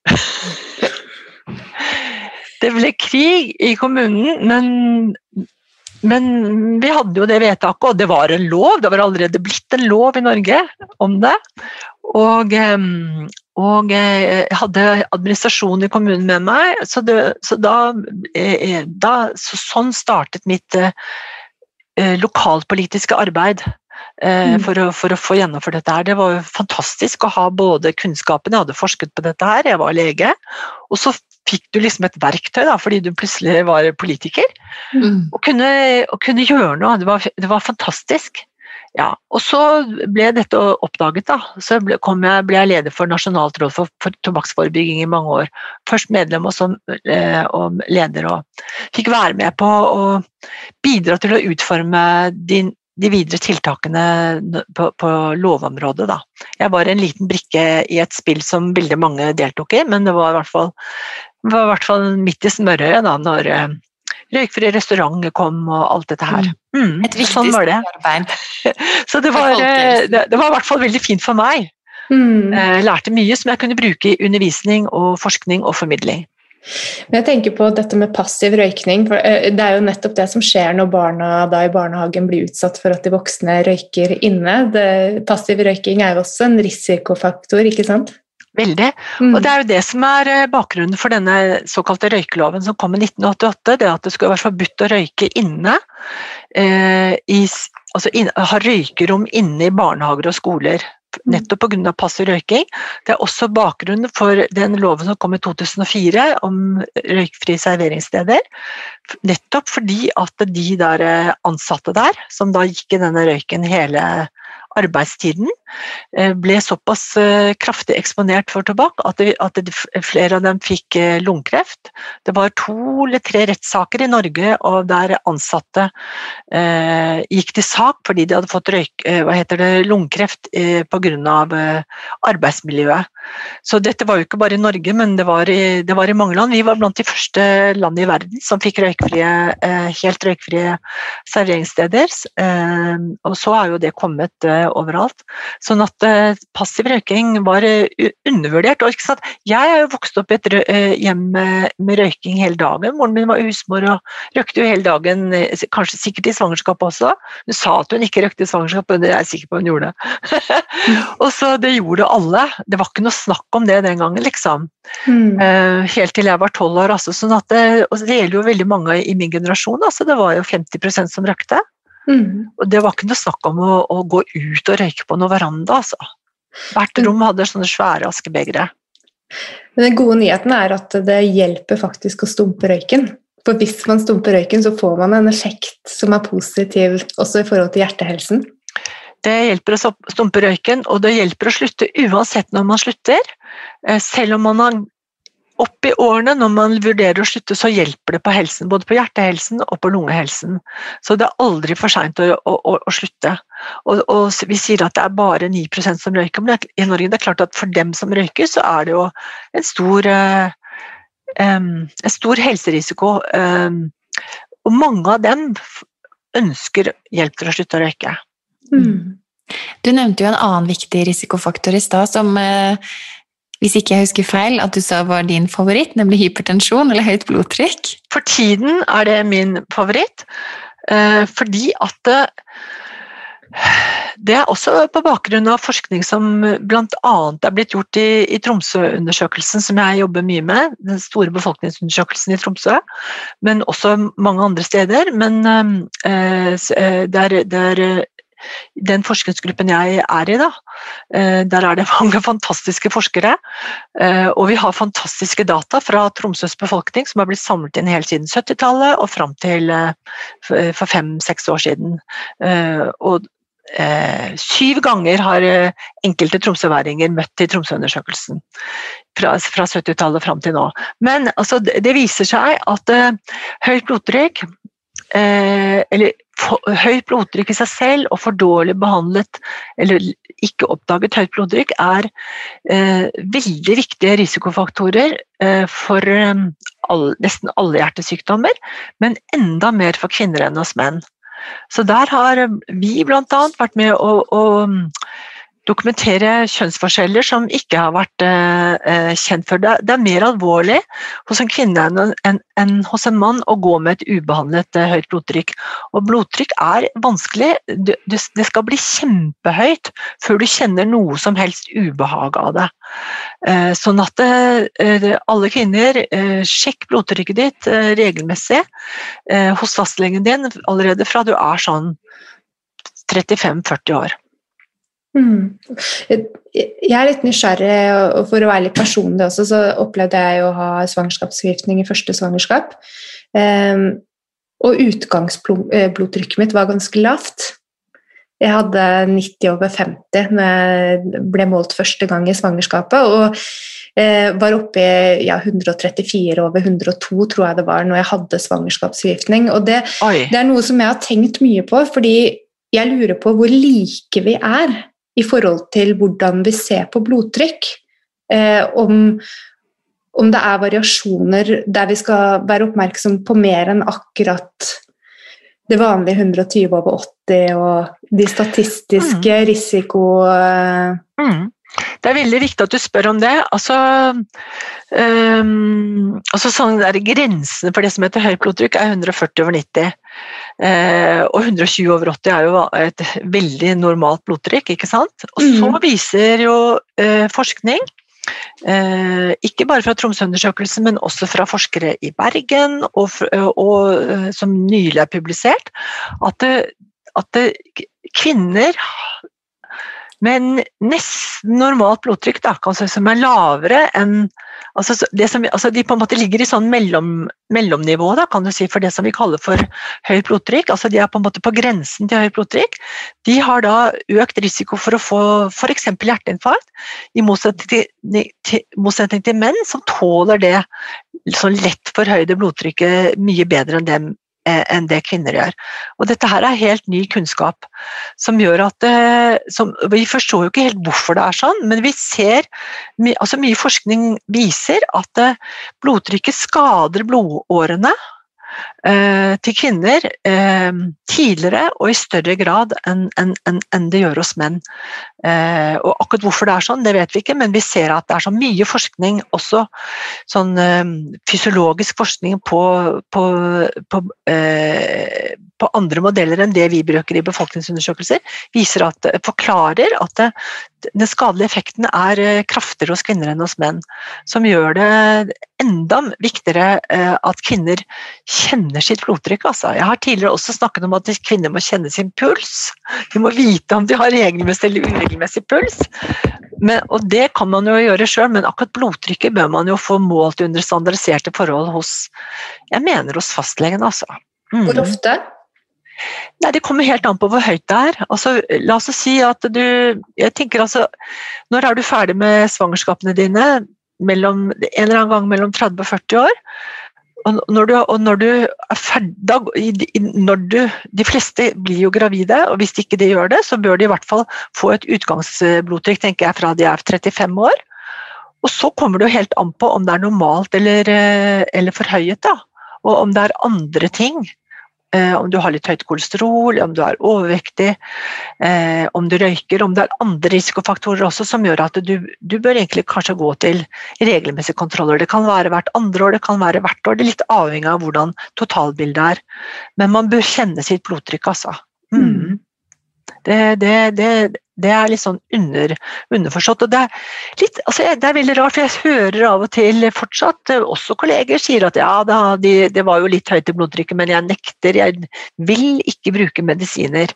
Speaker 6: Det ble krig i kommunen, men, men vi hadde jo det vedtaket, og det var en lov. Det var allerede blitt en lov i Norge om det. Og, og jeg hadde administrasjon i kommunen med meg, så, det, så da, da så sånn startet mitt lokalpolitiske arbeid eh, for, å, for å få gjennomført dette her. Det var jo fantastisk å ha både kunnskapen, jeg hadde forsket på dette her, jeg var lege, og så fikk du liksom et verktøy da, fordi du plutselig var politiker,
Speaker 5: Mm.
Speaker 6: og kunne, og kunne gjøre noe, det var, det var fantastisk. Ja, og så ble dette oppdaget da, så ble, kom jeg, ble jeg leder for Nasjonalt råd for, for tobakksforebygging i mange år. Først medlem og så eh, og leder, og fikk være med på å bidra til å utforme de, de videre tiltakene på, på lovområdet da. Jeg var en liten brikke i et spill som veldig mange deltok i, men det var i hvert fall, var i hvert fall midt i smørøyet da, når eh, røykfri restaurant kom og alt dette her. Mm,
Speaker 5: Et viktig
Speaker 6: sånn var det.
Speaker 5: arbeid.
Speaker 6: Så det var, det, det var i hvert fall veldig fint for meg.
Speaker 4: Mm.
Speaker 6: Jeg lærte mye som jeg kunne bruke i undervisning og forskning og formidling.
Speaker 4: Men jeg tenker på dette med passiv røykning, for det er jo nettopp det som skjer når barna da i barnehagen blir utsatt for at de voksne røyker inne. Det, passiv røyking er jo også en risikofaktor, ikke sant?
Speaker 6: Veldig,
Speaker 4: Mm.
Speaker 6: og det er jo det som er bakgrunnen for denne såkalte røykeloven som kom i nitten åttiåtte, det at det skulle være forbudt å røyke inne, eh, i, altså inn, ha røykerom inne i barnehager og skoler, nettopp på grunn av passiv røyking. Det er også bakgrunnen for den loven som kom i to tusen og fire om røykfri serveringssteder, nettopp fordi at de der ansatte der, som da gikk i denne røyken hele arbeidstiden, ble såpass kraftig eksponert for tobakk at, det, at det, flere av dem fikk lungekreft. Det var to eller tre rettssaker i Norge og der ansatte eh, gikk til sak fordi de hadde fått røyk, eh, hva heter det, lungekreft eh, på grunn av eh, arbeidsmiljøet. Så dette var jo ikke bare i Norge, men det var i, det var i mange land. Vi var blant de første land i verden som fikk røykfrie, eh, helt røykfrie serveringssteder, eh, og så er jo det kommet eh, overalt. Sånn at uh, passiv røyking var uh, undervurdert. Og, ikke sant? Jeg er jo vokst opp i et uh, hjem med, med røyking hele dagen. Moren min var husmor og røykte jo hele dagen, uh, kanskje sikkert i svangerskap også. Hun sa at hun ikke røykte i svangerskap, men det er jeg sikker på hun gjorde. Og så det gjorde alle. Det var ikke noe snakk om det den gangen, liksom.
Speaker 4: Mm.
Speaker 6: Uh, helt til jeg var tolv år. Altså. Sånn at det, og det gjelder jo veldig mange i min generasjon. Altså. Det var jo femti prosent som røykte.
Speaker 4: Mm.
Speaker 6: Og det var ikke noe snakk om å, å gå ut og røyke på noe veranda, altså. Hvert rom hadde sånne svære askebegre.
Speaker 4: Men den gode nyheten er at det hjelper faktisk å stumpe røyken. For hvis man stumper røyken, så får man en effekt som er positiv også i forhold til hjertehelsen.
Speaker 6: Det hjelper å stumpe røyken, og det hjelper å slutte uansett når man slutter. Selv om man har opp i årene, når man vurderer å slutte, så hjelper det på helsen, både på hjertehelsen og på lungehelsen. Så det er aldri for sent å, å, å, å slutte. Og, og vi sier at det er bare ni prosent som røyker, men i Norge det er klart at for dem som røyker, så er det jo en stor, um, en stor helserisiko. Um, og mange av dem ønsker hjelp til å slutte å røyke.
Speaker 4: Mm.
Speaker 5: Du nevnte jo en annen viktig risikofaktor i sted, som hvis ikke jeg husker feil, at du sa var din favoritt, nemlig hypertensjon eller høyt blodtrykk.
Speaker 6: For tiden er det min favoritt, fordi at det, det er også på bakgrunn av forskning som blant annet er blitt gjort i, i Tromsø-undersøkelsen, som jeg jobber mye med, den store befolkningsundersøkelsen i Tromsø, men også mange andre steder, men der, der den forskningsgruppen jeg er i da, der er det mange fantastiske forskere, og vi har fantastiske data fra Tromsøs befolkning som har blitt samlet inn helt siden syttitallet og frem til for fem-seks år siden. Og syv ganger har enkelte tromsøværinger møtt i Tromsø-undersøkelsen fra, fra syttitallet frem til nå. Men altså, det viser seg at høyt blodtrykk Eh, eller for, høyt blodtrykk i seg selv og for dårlig behandlet eller ikke oppdaget høyt blodtrykk er eh, veldig viktige risikofaktorer eh, for eh, all, nesten alle hjertesykdommer, men enda mer for kvinner enn hos menn. Så der har vi blant annet vært med å, å dokumentere kjønnsforskjeller som ikke har vært eh, kjent før. Det, det er mer alvorlig hos en kvinne enn, enn, enn hos en mann å gå med et ubehandlet eh, høyt blodtrykk. Og blodtrykk er vanskelig. Det, det skal bli kjempehøyt før du kjenner noe som helst ubehag av det. Eh, sånn at eh, alle kvinner, eh, sjekk blodtrykket ditt eh, regelmessig eh, hos fastlegen din allerede fra du er sånn trettifem til førti år.
Speaker 4: Mm. Jeg er litt nysgjerrig, og for å være litt personlig også, så opplevde jeg å ha svangerskapsforgiftning i første svangerskap. Um, og utgangsblodtrykket mitt var ganske lavt. Jeg hadde nitti over femti når jeg ble målt første gang i svangerskapet, og eh, var oppe i ja, hundre trettifire over hundre og to, tror jeg det var, når jeg hadde svangerskapsforgiftning. Og det, det er noe som jeg har tenkt mye på, fordi jeg lurer på hvor like vi er i forhold til hvordan vi ser på blodtrykk. Eh, om, om det er variasjoner der vi skal være oppmerksom på mer enn akkurat det vanlige hundre og tjue over åtti og de statistiske mm. risiko...
Speaker 6: Mm. Det er veldig viktig at du spør om det. Altså, um, altså sånn der grensene for det som heter høyt blodtrykk er hundre og førti over nitti. Uh, og hundre og tjue over åtti er jo et veldig normalt blodtrykk, ikke sant? Og så mm. viser jo uh, forskning, uh, ikke bare fra Tromsø-undersøkelsen, men også fra forskere i Bergen, og, og, og uh, som nylig er publisert, at, det, at det, kvinner men nesten normalt blodtrykk da, kanskje, som er lavere enn altså, det som, altså de på en måte ligger i sånn mellom, mellomnivå da, kan du si, for det som vi kaller for høyt blodtrykk, altså de er på en måte på grensen til høyt blodtrykk, de har da økt risiko for å få for eksempel hjerteinfarkt, i motsetning til, til, motsetning til menn som tåler det sånn lett forhøyde blodtrykket mye bedre enn dem enn det kvinner gjør. Og dette her er helt ny kunnskap, som gjør at som, vi forstår jo ikke helt hvorfor det er sånn, men vi ser, altså mye forskning viser at blodtrykket skader blodårene eh, til kvinner eh, tidligere og i større grad enn, enn, enn, enn det gjør hos menn. Eh, og akkurat hvorfor det er sånn, det vet vi ikke, men vi ser at det er så mye forskning, også sånn eh, fysiologisk forskning på, på, på, eh, på andre modeller enn det vi bruker i befolkningsundersøkelser, viser at, forklarer at det, den skadelige effekten er kraftigere hos kvinner enn hos menn, som gjør det enda viktigere eh, at kvinner kjenner sitt blodtrykk. Altså. Jeg har tidligere også snakket om at kvinner må kjenne sin puls, de må vite om de har regelmessig eller uregelmessig puls, men, og det kan man jo gjøre selv, men akkurat blodtrykket bør man jo få målt under standardiserte forhold hos, jeg mener hos fastlegen altså. Mm.
Speaker 4: Hvor ofte?
Speaker 6: Nei, det kommer helt an på hvor høyt det er. Altså, la oss si at du, jeg tenker altså, når er du ferdig med svangerskapene dine, mellom, en eller annen gang mellom tretti og førti år, og når du, og når du er ferdig, når du, de fleste blir jo gravide, og hvis de ikke de gjør det, så bør de i hvert fall få et utgangsblodtrykk, tenker jeg, fra de er trettifem år, og så kommer det jo helt an på om det er normalt eller, eller forhøyet da, og om det er andre ting, om du har litt høyt kolesterol, om du er overvektig, eh, om du røyker, om det er andre risikofaktorer også som gjør at du, du bør egentlig kanskje gå til regelmessige kontroller. Det kan være hvert andre år, det kan være hvert år, det er litt avhengig av hvordan totalbildet er. Men man bør kjenne sitt blodtrykk, altså. Mm. Det, det, det, det er litt sånn under, underforstått, og det er, litt, altså det er veldig rart, for jeg hører av og til fortsatt, også kolleger sier at ja, da, de, det var jo litt høyt i blodtrykket, men jeg nekter, jeg vil ikke bruke medisiner.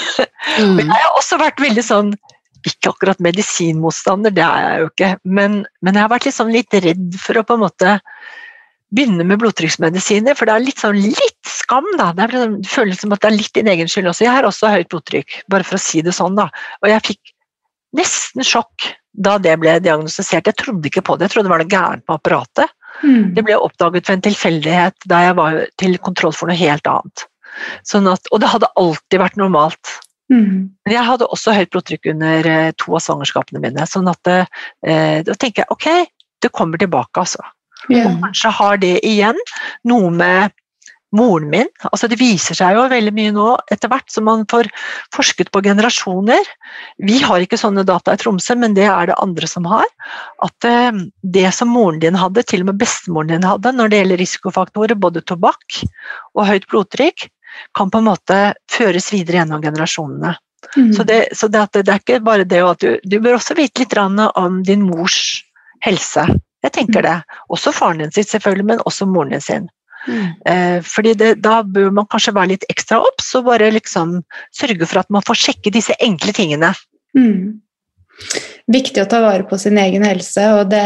Speaker 6: Mm. Men jeg har også vært veldig sånn, ikke akkurat medisinmotstander, det er jeg jo ikke, men, men jeg har vært litt, sånn, litt redd for å på en måte begynne med blodtrykksmedisiner, for det er litt sånn litt skam da, det, er, det føles som at det er litt din egen skyld også. Jeg har også høyt blodtrykk, bare for å si det sånn da, og jeg fikk nesten sjokk da det ble diagnostisert. Jeg trodde ikke på det, jeg trodde det var noe gærent på apparatet. Mm. Det ble oppdaget for en tilfeldighet da jeg var til kontroll for noe helt annet. Sånn at, og det hadde alltid vært normalt. Mm. Men jeg hadde også høyt blodtrykk under to av svangerskapene mine, sånn at eh, da tenker jeg, ok, det kommer tilbake altså. Yeah. Og kanskje har det igjen noe med moren min, altså det viser seg jo veldig mye nå etter hvert som man får forsket på generasjoner. Vi har ikke sånne data i Tromsø, men det er det andre som har, at det som moren din hadde, til og med bestemoren din hadde, når det gjelder risikofaktorer, både tobakk og høyt blodtrykk, kan på en måte føres videre gjennom generasjonene. Mm. Så, det, så det, det er ikke bare det at du, du bør også vite litt om din mors helse. Jeg tenker det. Også faren din sitt selvfølgelig, men også moren din sin. Mm. Eh, fordi det, da bør man kanskje være litt ekstra opps og bare liksom sørge for at man får sjekke disse enkle tingene.
Speaker 4: Mm. Viktig å ta vare på sin egen helse, og det,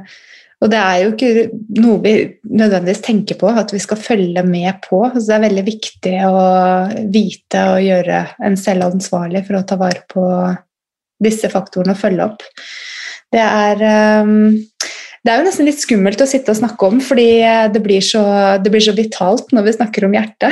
Speaker 4: og det er jo ikke noe vi nødvendigvis tenker på, at vi skal følge med på. Så det er veldig viktig å vite og gjøre en selv ansvarlig for å ta vare på disse faktorene og følge opp. Det er, det er jo nesten litt skummelt å sitte og snakke om, fordi det blir så, det blir så vitalt når vi snakker om hjertet.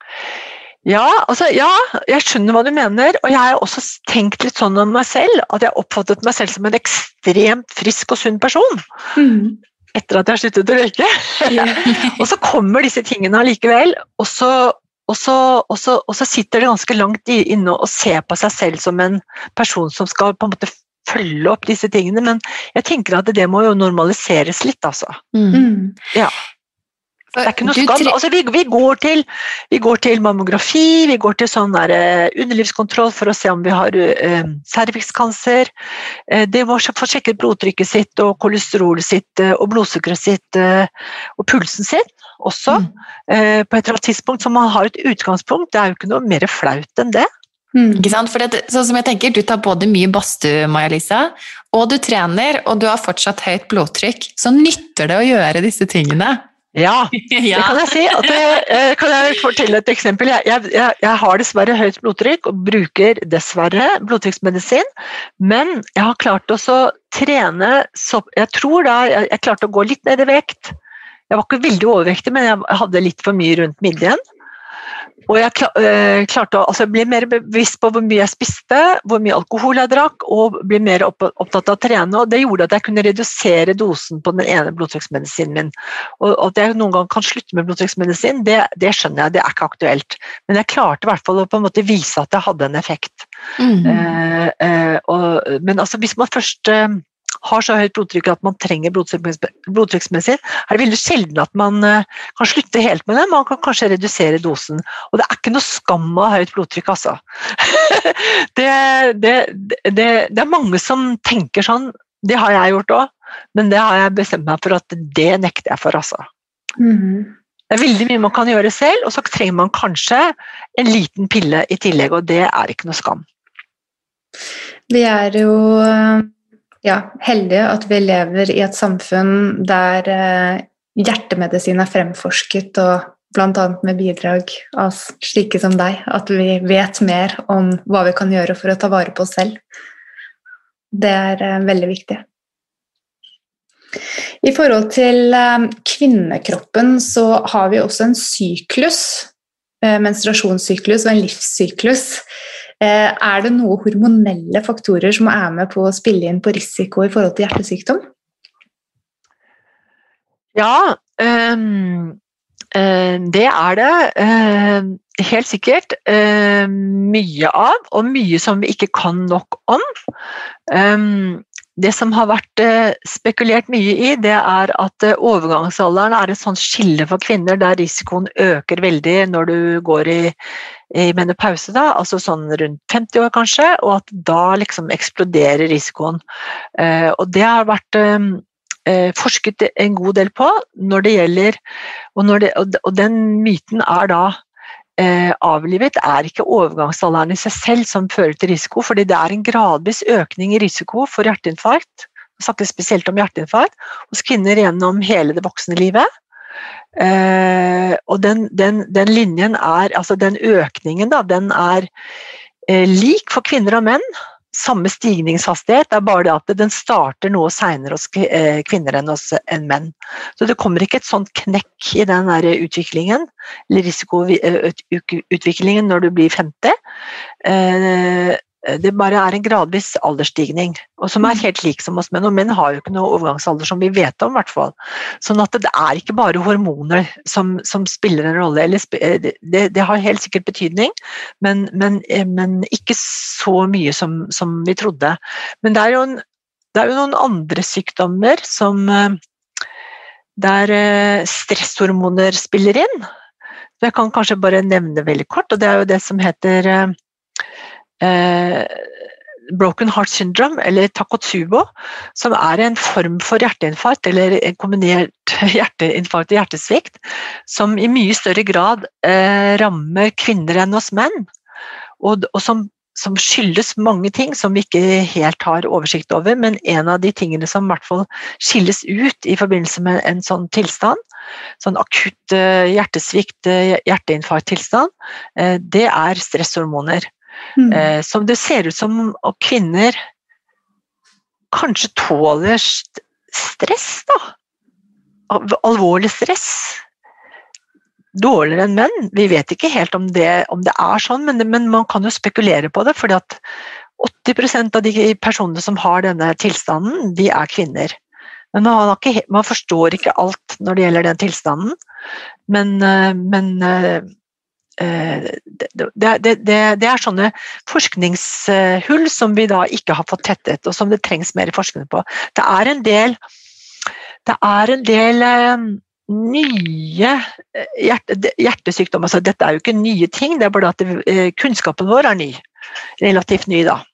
Speaker 6: Ja, altså, ja, jeg skjønner hva du mener, og jeg har også tenkt litt sånn om meg selv, at jeg oppfattet meg selv som en ekstremt frisk og sunn person, mm. etter at jeg har sluttet å røyke. Yeah. Og så kommer disse tingene allikevel, og så, og, så, og, så, og så sitter det ganske langt inne og ser på seg selv som en person som skal på en måte følge opp disse tingene, men jeg tenker at det må jo normaliseres litt, altså. Mm. Ja. Det er ikke noe skam. Altså, vi, vi, går til, vi går til mammografi, vi går til sånn der, uh, underlivskontroll for å se om vi har uh, cervixkanser. Uh, det må få sjekket blodtrykket sitt, og kolesterolet sitt, uh, og blodsukkeret sitt, uh, og pulsen sitt også. Mm. Uh, på et eller annet tidspunkt, så man har et utgangspunkt. Det er jo ikke noe mer flaut enn det.
Speaker 5: Mm. Ikke sant? For det, sånn som jeg tenker, du tar både mye badstue, Maja-Lisa, og du trener, og du har fortsatt høyt blodtrykk. Så nytter det å gjøre disse tingene.
Speaker 6: Ja, det kan jeg si. At jeg, kan jeg fortelle et eksempel? Jeg, jeg, jeg har dessverre høyt blodtrykk og bruker dessverre blodtrykksmedisin, men jeg har klart også å trene, så jeg tror da jeg, jeg klarte å gå litt ned i vekt. Jeg var ikke veldig overvektig, men jeg hadde litt for mye rundt midjen. Og jeg klarte å altså, bli mer bevisst på hvor mye jeg spiste, hvor mye alkohol jeg drakk, og bli mer opptatt av å trene, og det gjorde at jeg kunne redusere dosen på den ene blodtrykksmedisinen min. Og at jeg noen gang kan slutte med blodtrykksmedisin, det, det skjønner jeg, det er ikke aktuelt. Men jeg klarte i hvert fall å på en måte vise at det hadde en effekt. Mm. Eh, eh, og, men altså, hvis man først eh, har så høyt blodtrykk at man trenger blodtrykksmedisin, er det veldig sjelden at man uh, kan slutte helt med det, man kan kanskje redusere dosen. Og det er ikke noe skam å ha høyt blodtrykk, altså. det, det, det, det er mange som tenker sånn, det har jeg gjort også, men det har jeg bestemt meg for at det nekter jeg for, altså. Mm-hmm. Det er veldig mye man kan gjøre selv, og så trenger man kanskje en liten pille i tillegg, og det er ikke noe skam.
Speaker 4: Vi er jo... Ja, heldige at vi lever i et samfunn der eh, hjertemedisin er fremforsket, og blant annet med bidrag av slike som deg, at vi vet mer om hva vi kan gjøre for å ta vare på oss selv. Det er eh, veldig viktig. I forhold til eh, kvinnekroppen så har vi også en syklus, eh, menstruasjonssyklus og en livssyklus. Er det noen hormonelle faktorer som er med på å spille inn på risiko i forhold til hjertesykdom?
Speaker 6: Ja, um, uh, det er det. Uh, helt sikkert. Uh, mye av, og mye som vi ikke kan nok om. Um, det som har vært uh, spekulert mye i, det er at uh, overgangsalderen er et sånt skille for kvinner der risikoen øker veldig når du går i i menopause da, altså sånn rundt femti år kanskje, og at da liksom eksploderer risikoen. Eh, og det har vært eh, forsket en god del på når det gjelder, og, når det, og, og den myten er da eh, avlivet, er ikke overgangsalderen i seg selv som fører til risiko, fordi det er en gradvis økning i risiko for hjerteinfarkt, jeg snakker spesielt om hjerteinfarkt, hos kvinner gjennom hele det voksne livet. Uh, og den, den, den linjen er, altså den økningen da, den er uh, lik for kvinner og menn, samme stigningshastighet, det er bare det at den starter noe senere hos uh, kvinner enn hos enn menn. Så det kommer ikke et sånt knekk i den der utviklingen, eller risikoutviklingen når du blir femti. Uh, Det bare er en gradvis aldersstigning, og som er helt lik som hos menn, og menn har jo ikke noe overgangsalder som vi vet om i hvert fall. Sånn at det er ikke bare hormoner som, som spiller en rolle, eller det, det har helt sikkert betydning, men, men, men ikke så mye som, som vi trodde. Men det er, jo en, det er jo noen andre sykdommer som, der stresshormoner spiller inn. Så jeg kan kanskje bare nevne veldig kort, og det er jo det som heter Uh, broken heart syndrome, eller Takotsubo, som er en form for hjerteinfarkt, eller en kombinert hjerteinfarkt og hjertesvikt, som i mye større grad uh, rammer kvinner enn hos menn, og, og som som skyldes mange ting som vi ikke helt har oversikt over, men en av de tingene som i hvert fall skilles ut i forbindelse med en sånn tilstand, sånn akutt hjertesvikt, hjerteinfarkt-tilstand, det er stresshormoner. Mm. Som det ser ut som at kvinner kanskje tåler stress, da. Alvorlig stress. Dårligere enn menn. Vi vet ikke helt om det, om det er sånn, men, men man kan jo spekulere på det, fordi at åtti prosent av de personene som har denne tilstanden, de er kvinner. Men man, har ikke, man forstår ikke alt når det gjelder den tilstanden, men, men det, det, det, det er sånne forskningshull som vi da ikke har fått tettet, og som det trengs mer forskning på. Det er en del, det er en del nye hjerte, hjertesykdommer, altså dette er jo ikke nye ting, det er bare at det, kunnskapen vår er ny, relativt ny da.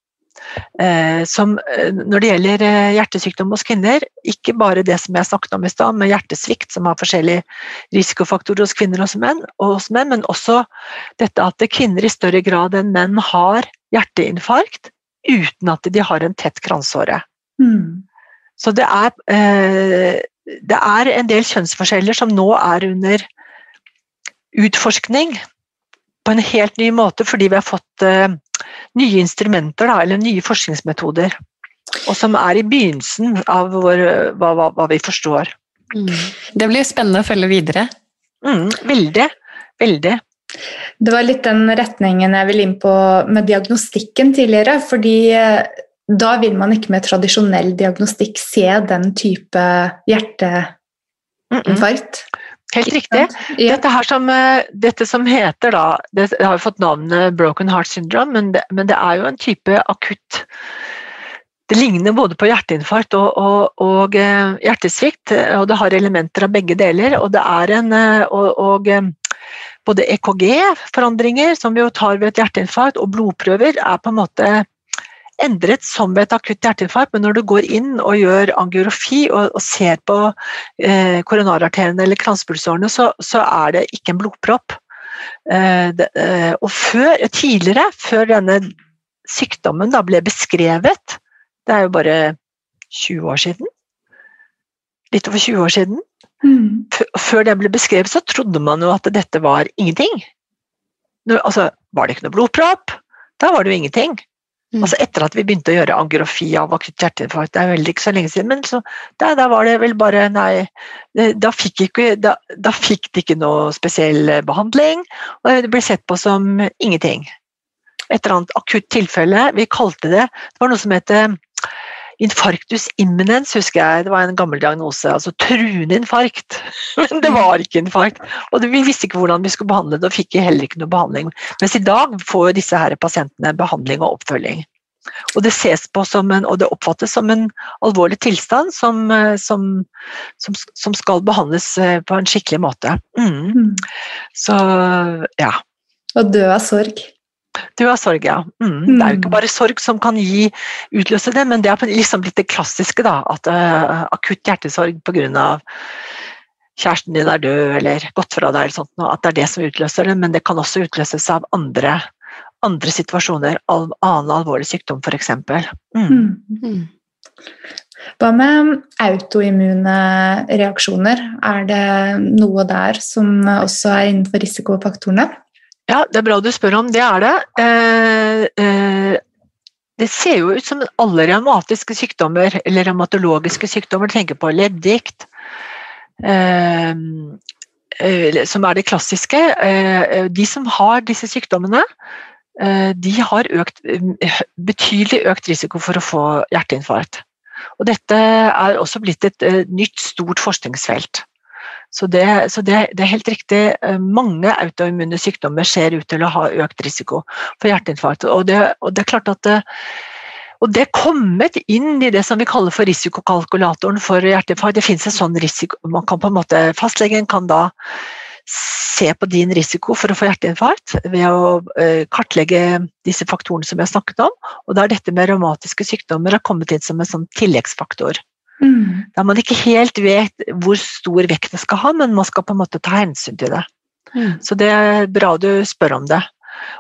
Speaker 6: Som når det gjelder hjertesykdom hos kvinner, ikke bare det som jeg snakket om i sted, med hjertesvikt som har forskjellige risikofaktorer hos kvinner og hos menn, og hos menn, men også dette at kvinner i større grad enn menn har hjerteinfarkt uten at de har en tett kransåre. Mm. Så det er eh, det er en del kjønnsforskjeller som nå er under utforskning på en helt ny måte, fordi vi har fått uh, nye instrumenter, da, eller nye forskningsmetoder, og som er i begynnelsen av vår, hva, hva, hva vi forstår.
Speaker 5: Mm. Det blir spennende å følge videre.
Speaker 6: Mm, veldig, veldig.
Speaker 4: Det var litt den retningen jeg vil inn på med diagnostikken tidligere, fordi da vil man ikke med tradisjonell diagnostikk se den type hjerteinfarkt.
Speaker 6: Helt riktig. Ja. Dette, her som, dette som heter da, det har jo fått navnet Broken Heart Syndrome, men det, men det er jo en type akutt, det ligner både på hjerteinfarkt og, og, og hjertesvikt, og det har elementer av begge deler, og det er en, og, og både E K G-forandringer som vi jo tar ved et hjerteinfarkt, og blodprøver er på en måte endret som ved et akutt hjerteinfarkt, men når du går inn og gjør angiografi og, og ser på eh, koronararteriene eller kranspulsårene, så, så er det ikke en blodpropp. Eh, det, eh, og før, tidligere, før denne sykdommen da ble beskrevet, det er jo bare tjue år siden, litt over tjue år siden, mm. før det ble beskrevet så trodde man jo at dette var ingenting. Nå, altså, var det ikke noe blodpropp? Da var det jo ingenting. Mm. Altså etter at vi begynte å gjøre angiografi av akutt hjerteinfarkt, det er vel ikke så lenge siden, men så, da, da var det vel bare, nei, da fikk, ikke, da, da fikk det ikke noe spesiell behandling, og det ble sett på som ingenting. Et eller annet akutt tilfelle, vi kalte det, det var noe som heter infarktus imminens, husker jeg, det var en gammel diagnose, altså truende infarkt, men det var ikke infarkt, og det, vi visste ikke hvordan vi skulle behandle det, og fikk heller ikke noe behandling, mens i dag får disse her pasientene behandling og oppfølging, og det ses på som en, og det oppfattes som en alvorlig tilstand som, som, som, som skal behandles på en skikkelig måte. Mm. Så, ja.
Speaker 4: Og dø av sorg.
Speaker 6: Du har sorg, ja. Mm. Det er jo ikke bare sorg som kan gi, utløse det, men det er liksom litt det klassiske da, at uh, akutt hjertesorg på grunn av kjæresten din er død, eller gått fra deg, eller sånt, at det er det som utløser det, men det kan også utløses av andre, andre situasjoner, al- annen alvorlig sykdom for eksempel. Mm.
Speaker 4: Mm. Hva med autoimmune reaksjoner? Er det noe der som også er innenfor risikofaktorene?
Speaker 6: Ja, det er bra du spør om, det er det. Eh, eh, det ser jo ut som alle reumatiske sykdommer, eller reumatologiske sykdommer, tenker på leddgikt, eh, eh, som er det klassiske. Eh, de som har disse sykdommene, eh, de har økt, betydelig økt risiko for å få hjerteinfarkt. Og dette er også blitt et eh, nytt, stort forskningsfelt. Så, det, så det, det er helt riktig, mange autoimmune sykdommer ser ut til å ha økt risiko for hjerteinfarkt, og det, og det er klart at det, og det er kommet inn i det som vi kaller for risikokalkulatoren for hjerteinfarkt. Det finnes en sånn risiko, man kan på en måte, fastlegen kan da se på din risiko for å få hjerteinfarkt ved å kartlegge disse faktorene som jeg har snakket om, og da er dette med reumatiske sykdommer har kommet inn som en sånn tilleggsfaktor. Mm. Da man ikke helt vet hvor stor vekt det skal ha, men man skal på en måte ta hensyn til det. Mm. Så det er bra du spør om det.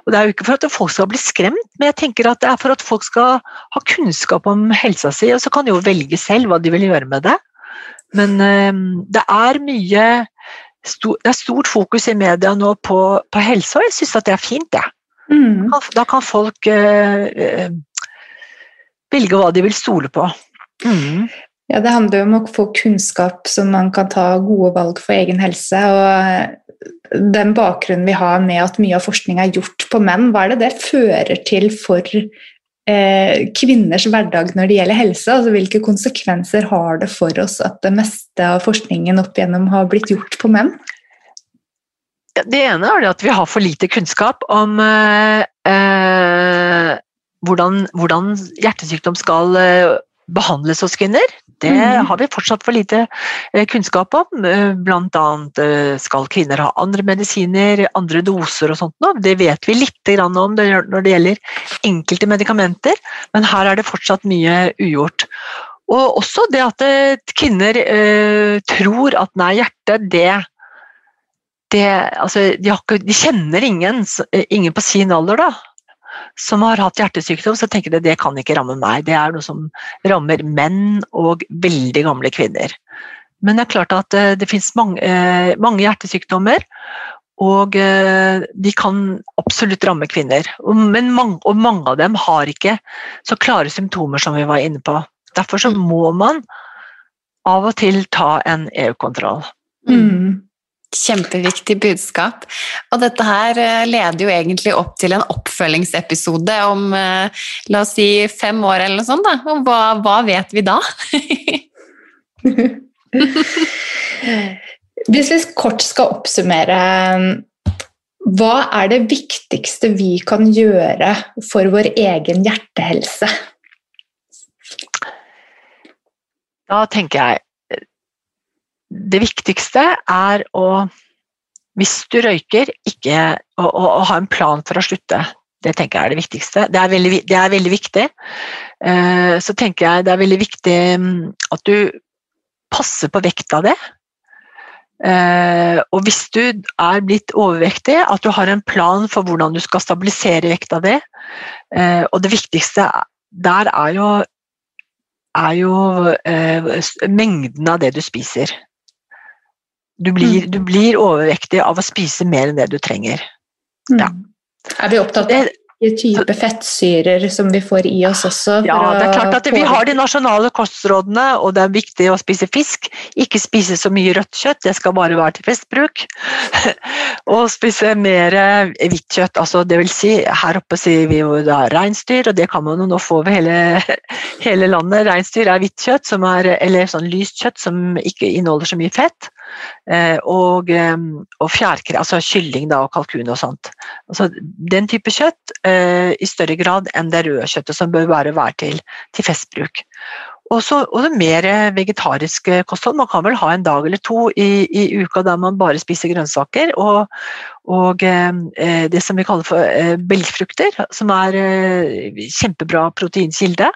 Speaker 6: Og det er jo ikke for at folk skal bli skremt, men jeg tenker at det er for at folk skal ha kunnskap om helsa si, og så kan de jo velge selv hva de vil gjøre med det. Men um, det er mye, stor, det er stort fokus i media nå på, på helse, og jeg synes at det er fint, det. Mm. Da kan folk uh, uh, velge hva de vil stole på. Mm.
Speaker 4: Ja, det handler jo om å få kunnskap så man kan ta gode valg for egen helse, og den bakgrunnen vi har med at mye av forskning er gjort på menn, hva er det det fører til for eh, kvinners hverdag når det gjelder helse? Altså, hvilke konsekvenser har det for oss at det meste av forskningen opp igjennom har blitt gjort på menn?
Speaker 6: Det ene er det at vi har for lite kunnskap om eh, eh, hvordan, hvordan hjertesykdom skal eh, behandles hos kvinner. Det mm. har vi fortsatt for lite kunnskap om. Blant annet skal kvinner ha andre medisiner, andre doser og sånt nå. Det vet vi litt grann om når det gjelder enkelte medikamenter, men her er det fortsatt mye ugjort. Og også det at kvinner eh, tror at nei, hjertet, det, det altså, de, har ikke, de kjenner ingen, ingen på sin alder da, som har hatt hjertesykdom, så tenker de det kan ikke ramme meg. Det er noe som rammer menn og veldig gamle kvinner. Men det er klart at det finnes mange, mange hjertesykdommer, og de kan absolutt ramme kvinner. Men mange, og mange av dem har ikke så klare symptomer som vi var inne på. Derfor så må man av og til ta en E U-kontroll.
Speaker 5: Mm. Kjempeviktig budskap. Og dette her leder jo egentlig opp til en oppfølgingsepisode om, la oss si, fem år eller noe sånt da. Og hva, hva vet vi da?
Speaker 4: Hvis vi kort skal oppsummere, hva er det viktigste vi kan gjøre for vår egen hjertehelse?
Speaker 6: Da tenker jeg det viktigste er å, hvis du røyker, ikke å, å, å ha en plan for å slutte. Det tenker jeg er det viktigste. Det er veldig, det er veldig viktig. Eh, så tenker jeg det er veldig viktig at du passer på vekta di. Eh, og hvis du er blitt overvektig, at du har en plan for hvordan du skal stabilisere vekta di. Eh, og det viktigste der er jo, er jo eh, mengden av det du spiser. Du blir, du blir overvektig av å spise mer enn det du trenger. Ja.
Speaker 4: Er vi opptatt av type fettsyrer som vi får i oss også?
Speaker 6: Ja, det er klart at vi har de nasjonale kostrådene, og det er viktig å spise fisk. Ikke spise så mye rødt kjøtt, det skal bare være til festbruk. Og spise mer hvitt kjøtt, altså det vil si, her oppe sier vi jo da reinsdyr, og det kan man jo nå få over hele, hele landet. Reinsdyr er hvitt kjøtt, som er, eller sånn lyst kjøtt som ikke inneholder så mye fett. Og, og fjærkre, altså kylling da, og kalkun og sånt. Altså, den type kjøtt eh, i større grad enn det røde kjøttet som bør bare være til, til festbruk. Og så og det mer vegetarisk kosthold. Man kan vel ha en dag eller to i, i uka der man bare spiser grønnsaker, og, og eh, det som vi kaller for eh, belgfrukter, som er eh, kjempebra proteinkilde.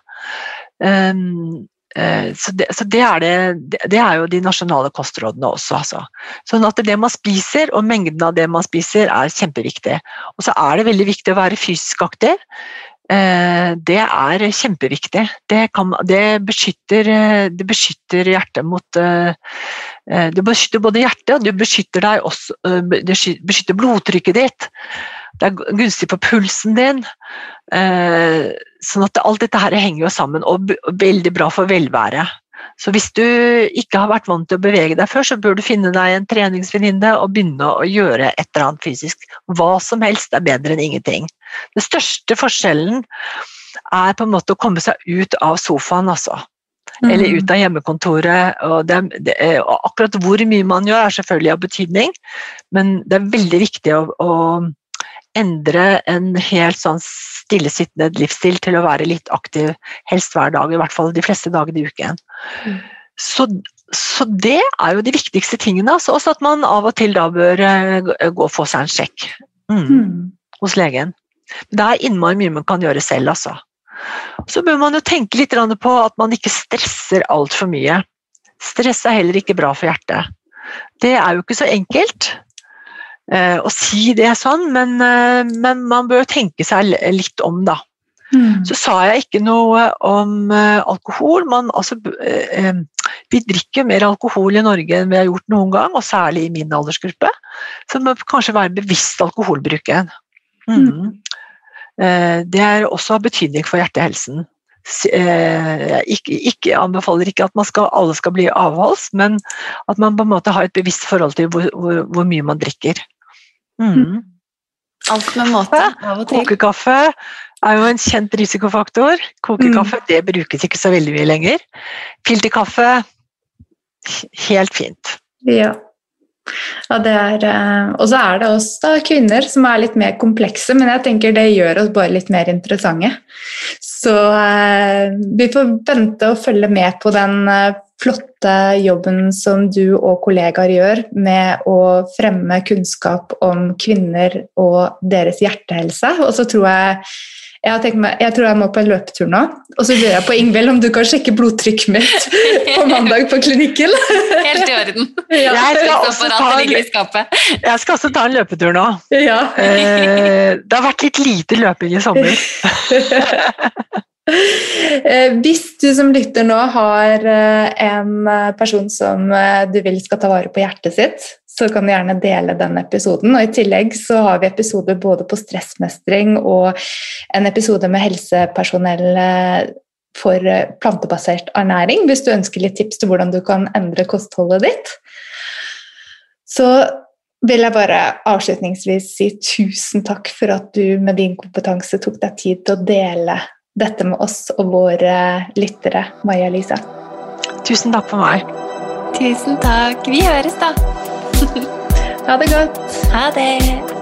Speaker 6: Um, Så, det, så det, er det, det er jo de nasjonale kostrådene også. Altså. Sånn at det man spiser, og mengden av det man spiser, er kjempeviktig. Og så er det veldig viktig å være fysisk aktiv. Det er kjempeviktig. Det, kan, det, beskytter, det beskytter hjertet mot Det beskytter både hjertet, og det beskytter, deg også, det beskytter blodtrykket ditt. Det er gunstig på pulsen din, sånn at alt dette her henger jo sammen, og veldig bra for velvære. Så hvis du ikke har vært vant til å bevege deg før, så bør du finne deg en treningsvenninne og begynne å gjøre et eller annet fysisk. Hva som helst er bedre enn ingenting. Den største forskjellen er på en måte å komme seg ut av sofaen, altså. Eller ut av hjemmekontoret, og, det, det, og akkurat hvor mye man gjør er selvfølgelig av betydning, men det er veldig viktig å, å endre en helt sånn stillesittende livsstil til å være litt aktiv helst hver dag, i hvert fall de fleste dager i uken. Mm. Så, så det er jo de viktigste tingene, altså, også at man av og til da bør gå og få seg en sjekk mm, mm. hos legen. Men det er innmari mye man kan gjøre selv, altså. Så bør man jo tenke litt på at man ikke stresser alt for mye. Stress er heller ikke bra for hjertet. Det er jo ikke så enkelt. eh, å si det sånn, men, eh, men man bør tenke seg litt om da. Mm. Så sa jeg ikke noe om uh, alkohol, men altså, uh, vi drikker mer alkohol i Norge enn vi har gjort noen gang, og særlig i min aldersgruppe, så det må kanskje være bevisst alkoholbruken. Mm. Mm. Uh, det er også av betydning for hjertehelsen. Uh, jeg ikke, ikke anbefaler ikke at man skal, alle skal bli avholds, men at man på en måte har et bevisst forhold til hvor, hvor, hvor mye man drikker. Mm.
Speaker 5: Alt med måte, av og til.
Speaker 6: Kokekaffe er jo en kjent risikofaktor. Kokekaffe, mm. det brukes ikke så veldig mye lenger. Filterkaffe, helt fint.
Speaker 4: Ja, ja det er, og så er det oss da, kvinner som er litt mer komplekse, men jeg tenker det gjør oss bare litt mer interessante. Så eh, vi får vente og følge med på den eh, flotte jobben som du og kollegaer gjør med å fremme kunnskap om kvinner og deres hjertehelse. Og så tror jeg Jeg, har tenkt meg, jeg tror jeg må på en løpetur nå, og så lurer jeg på Ingvild om du kan sjekke blodtrykket mitt på mandag på klinikken.
Speaker 5: Helt i orden.
Speaker 6: Ja. Jeg, skal også ta en, jeg skal også ta en løpetur nå.
Speaker 4: Ja.
Speaker 6: Eh, det har vært litt lite løping i sommer.
Speaker 4: Hvis du som lytter nå har en person som du vil skal ta vare på hjertet sitt, så kan du gjerne dele den episoden. Og i tillegg så har vi episoder både på stressmestring og en episode med helsepersonell for plantebasert ernæring, hvis du ønsker litt tips til hvordan du kan endre kostholdet ditt. Så vil jeg bare avslutningsvis si tusen takk for at du med din kompetanse tok deg tid til å dele dette med oss og våre lyttere, Maja-Lisa.
Speaker 6: Tusen takk for meg.
Speaker 5: Tusen takk. Vi høres da.
Speaker 4: Ha det godt.
Speaker 5: Ha det.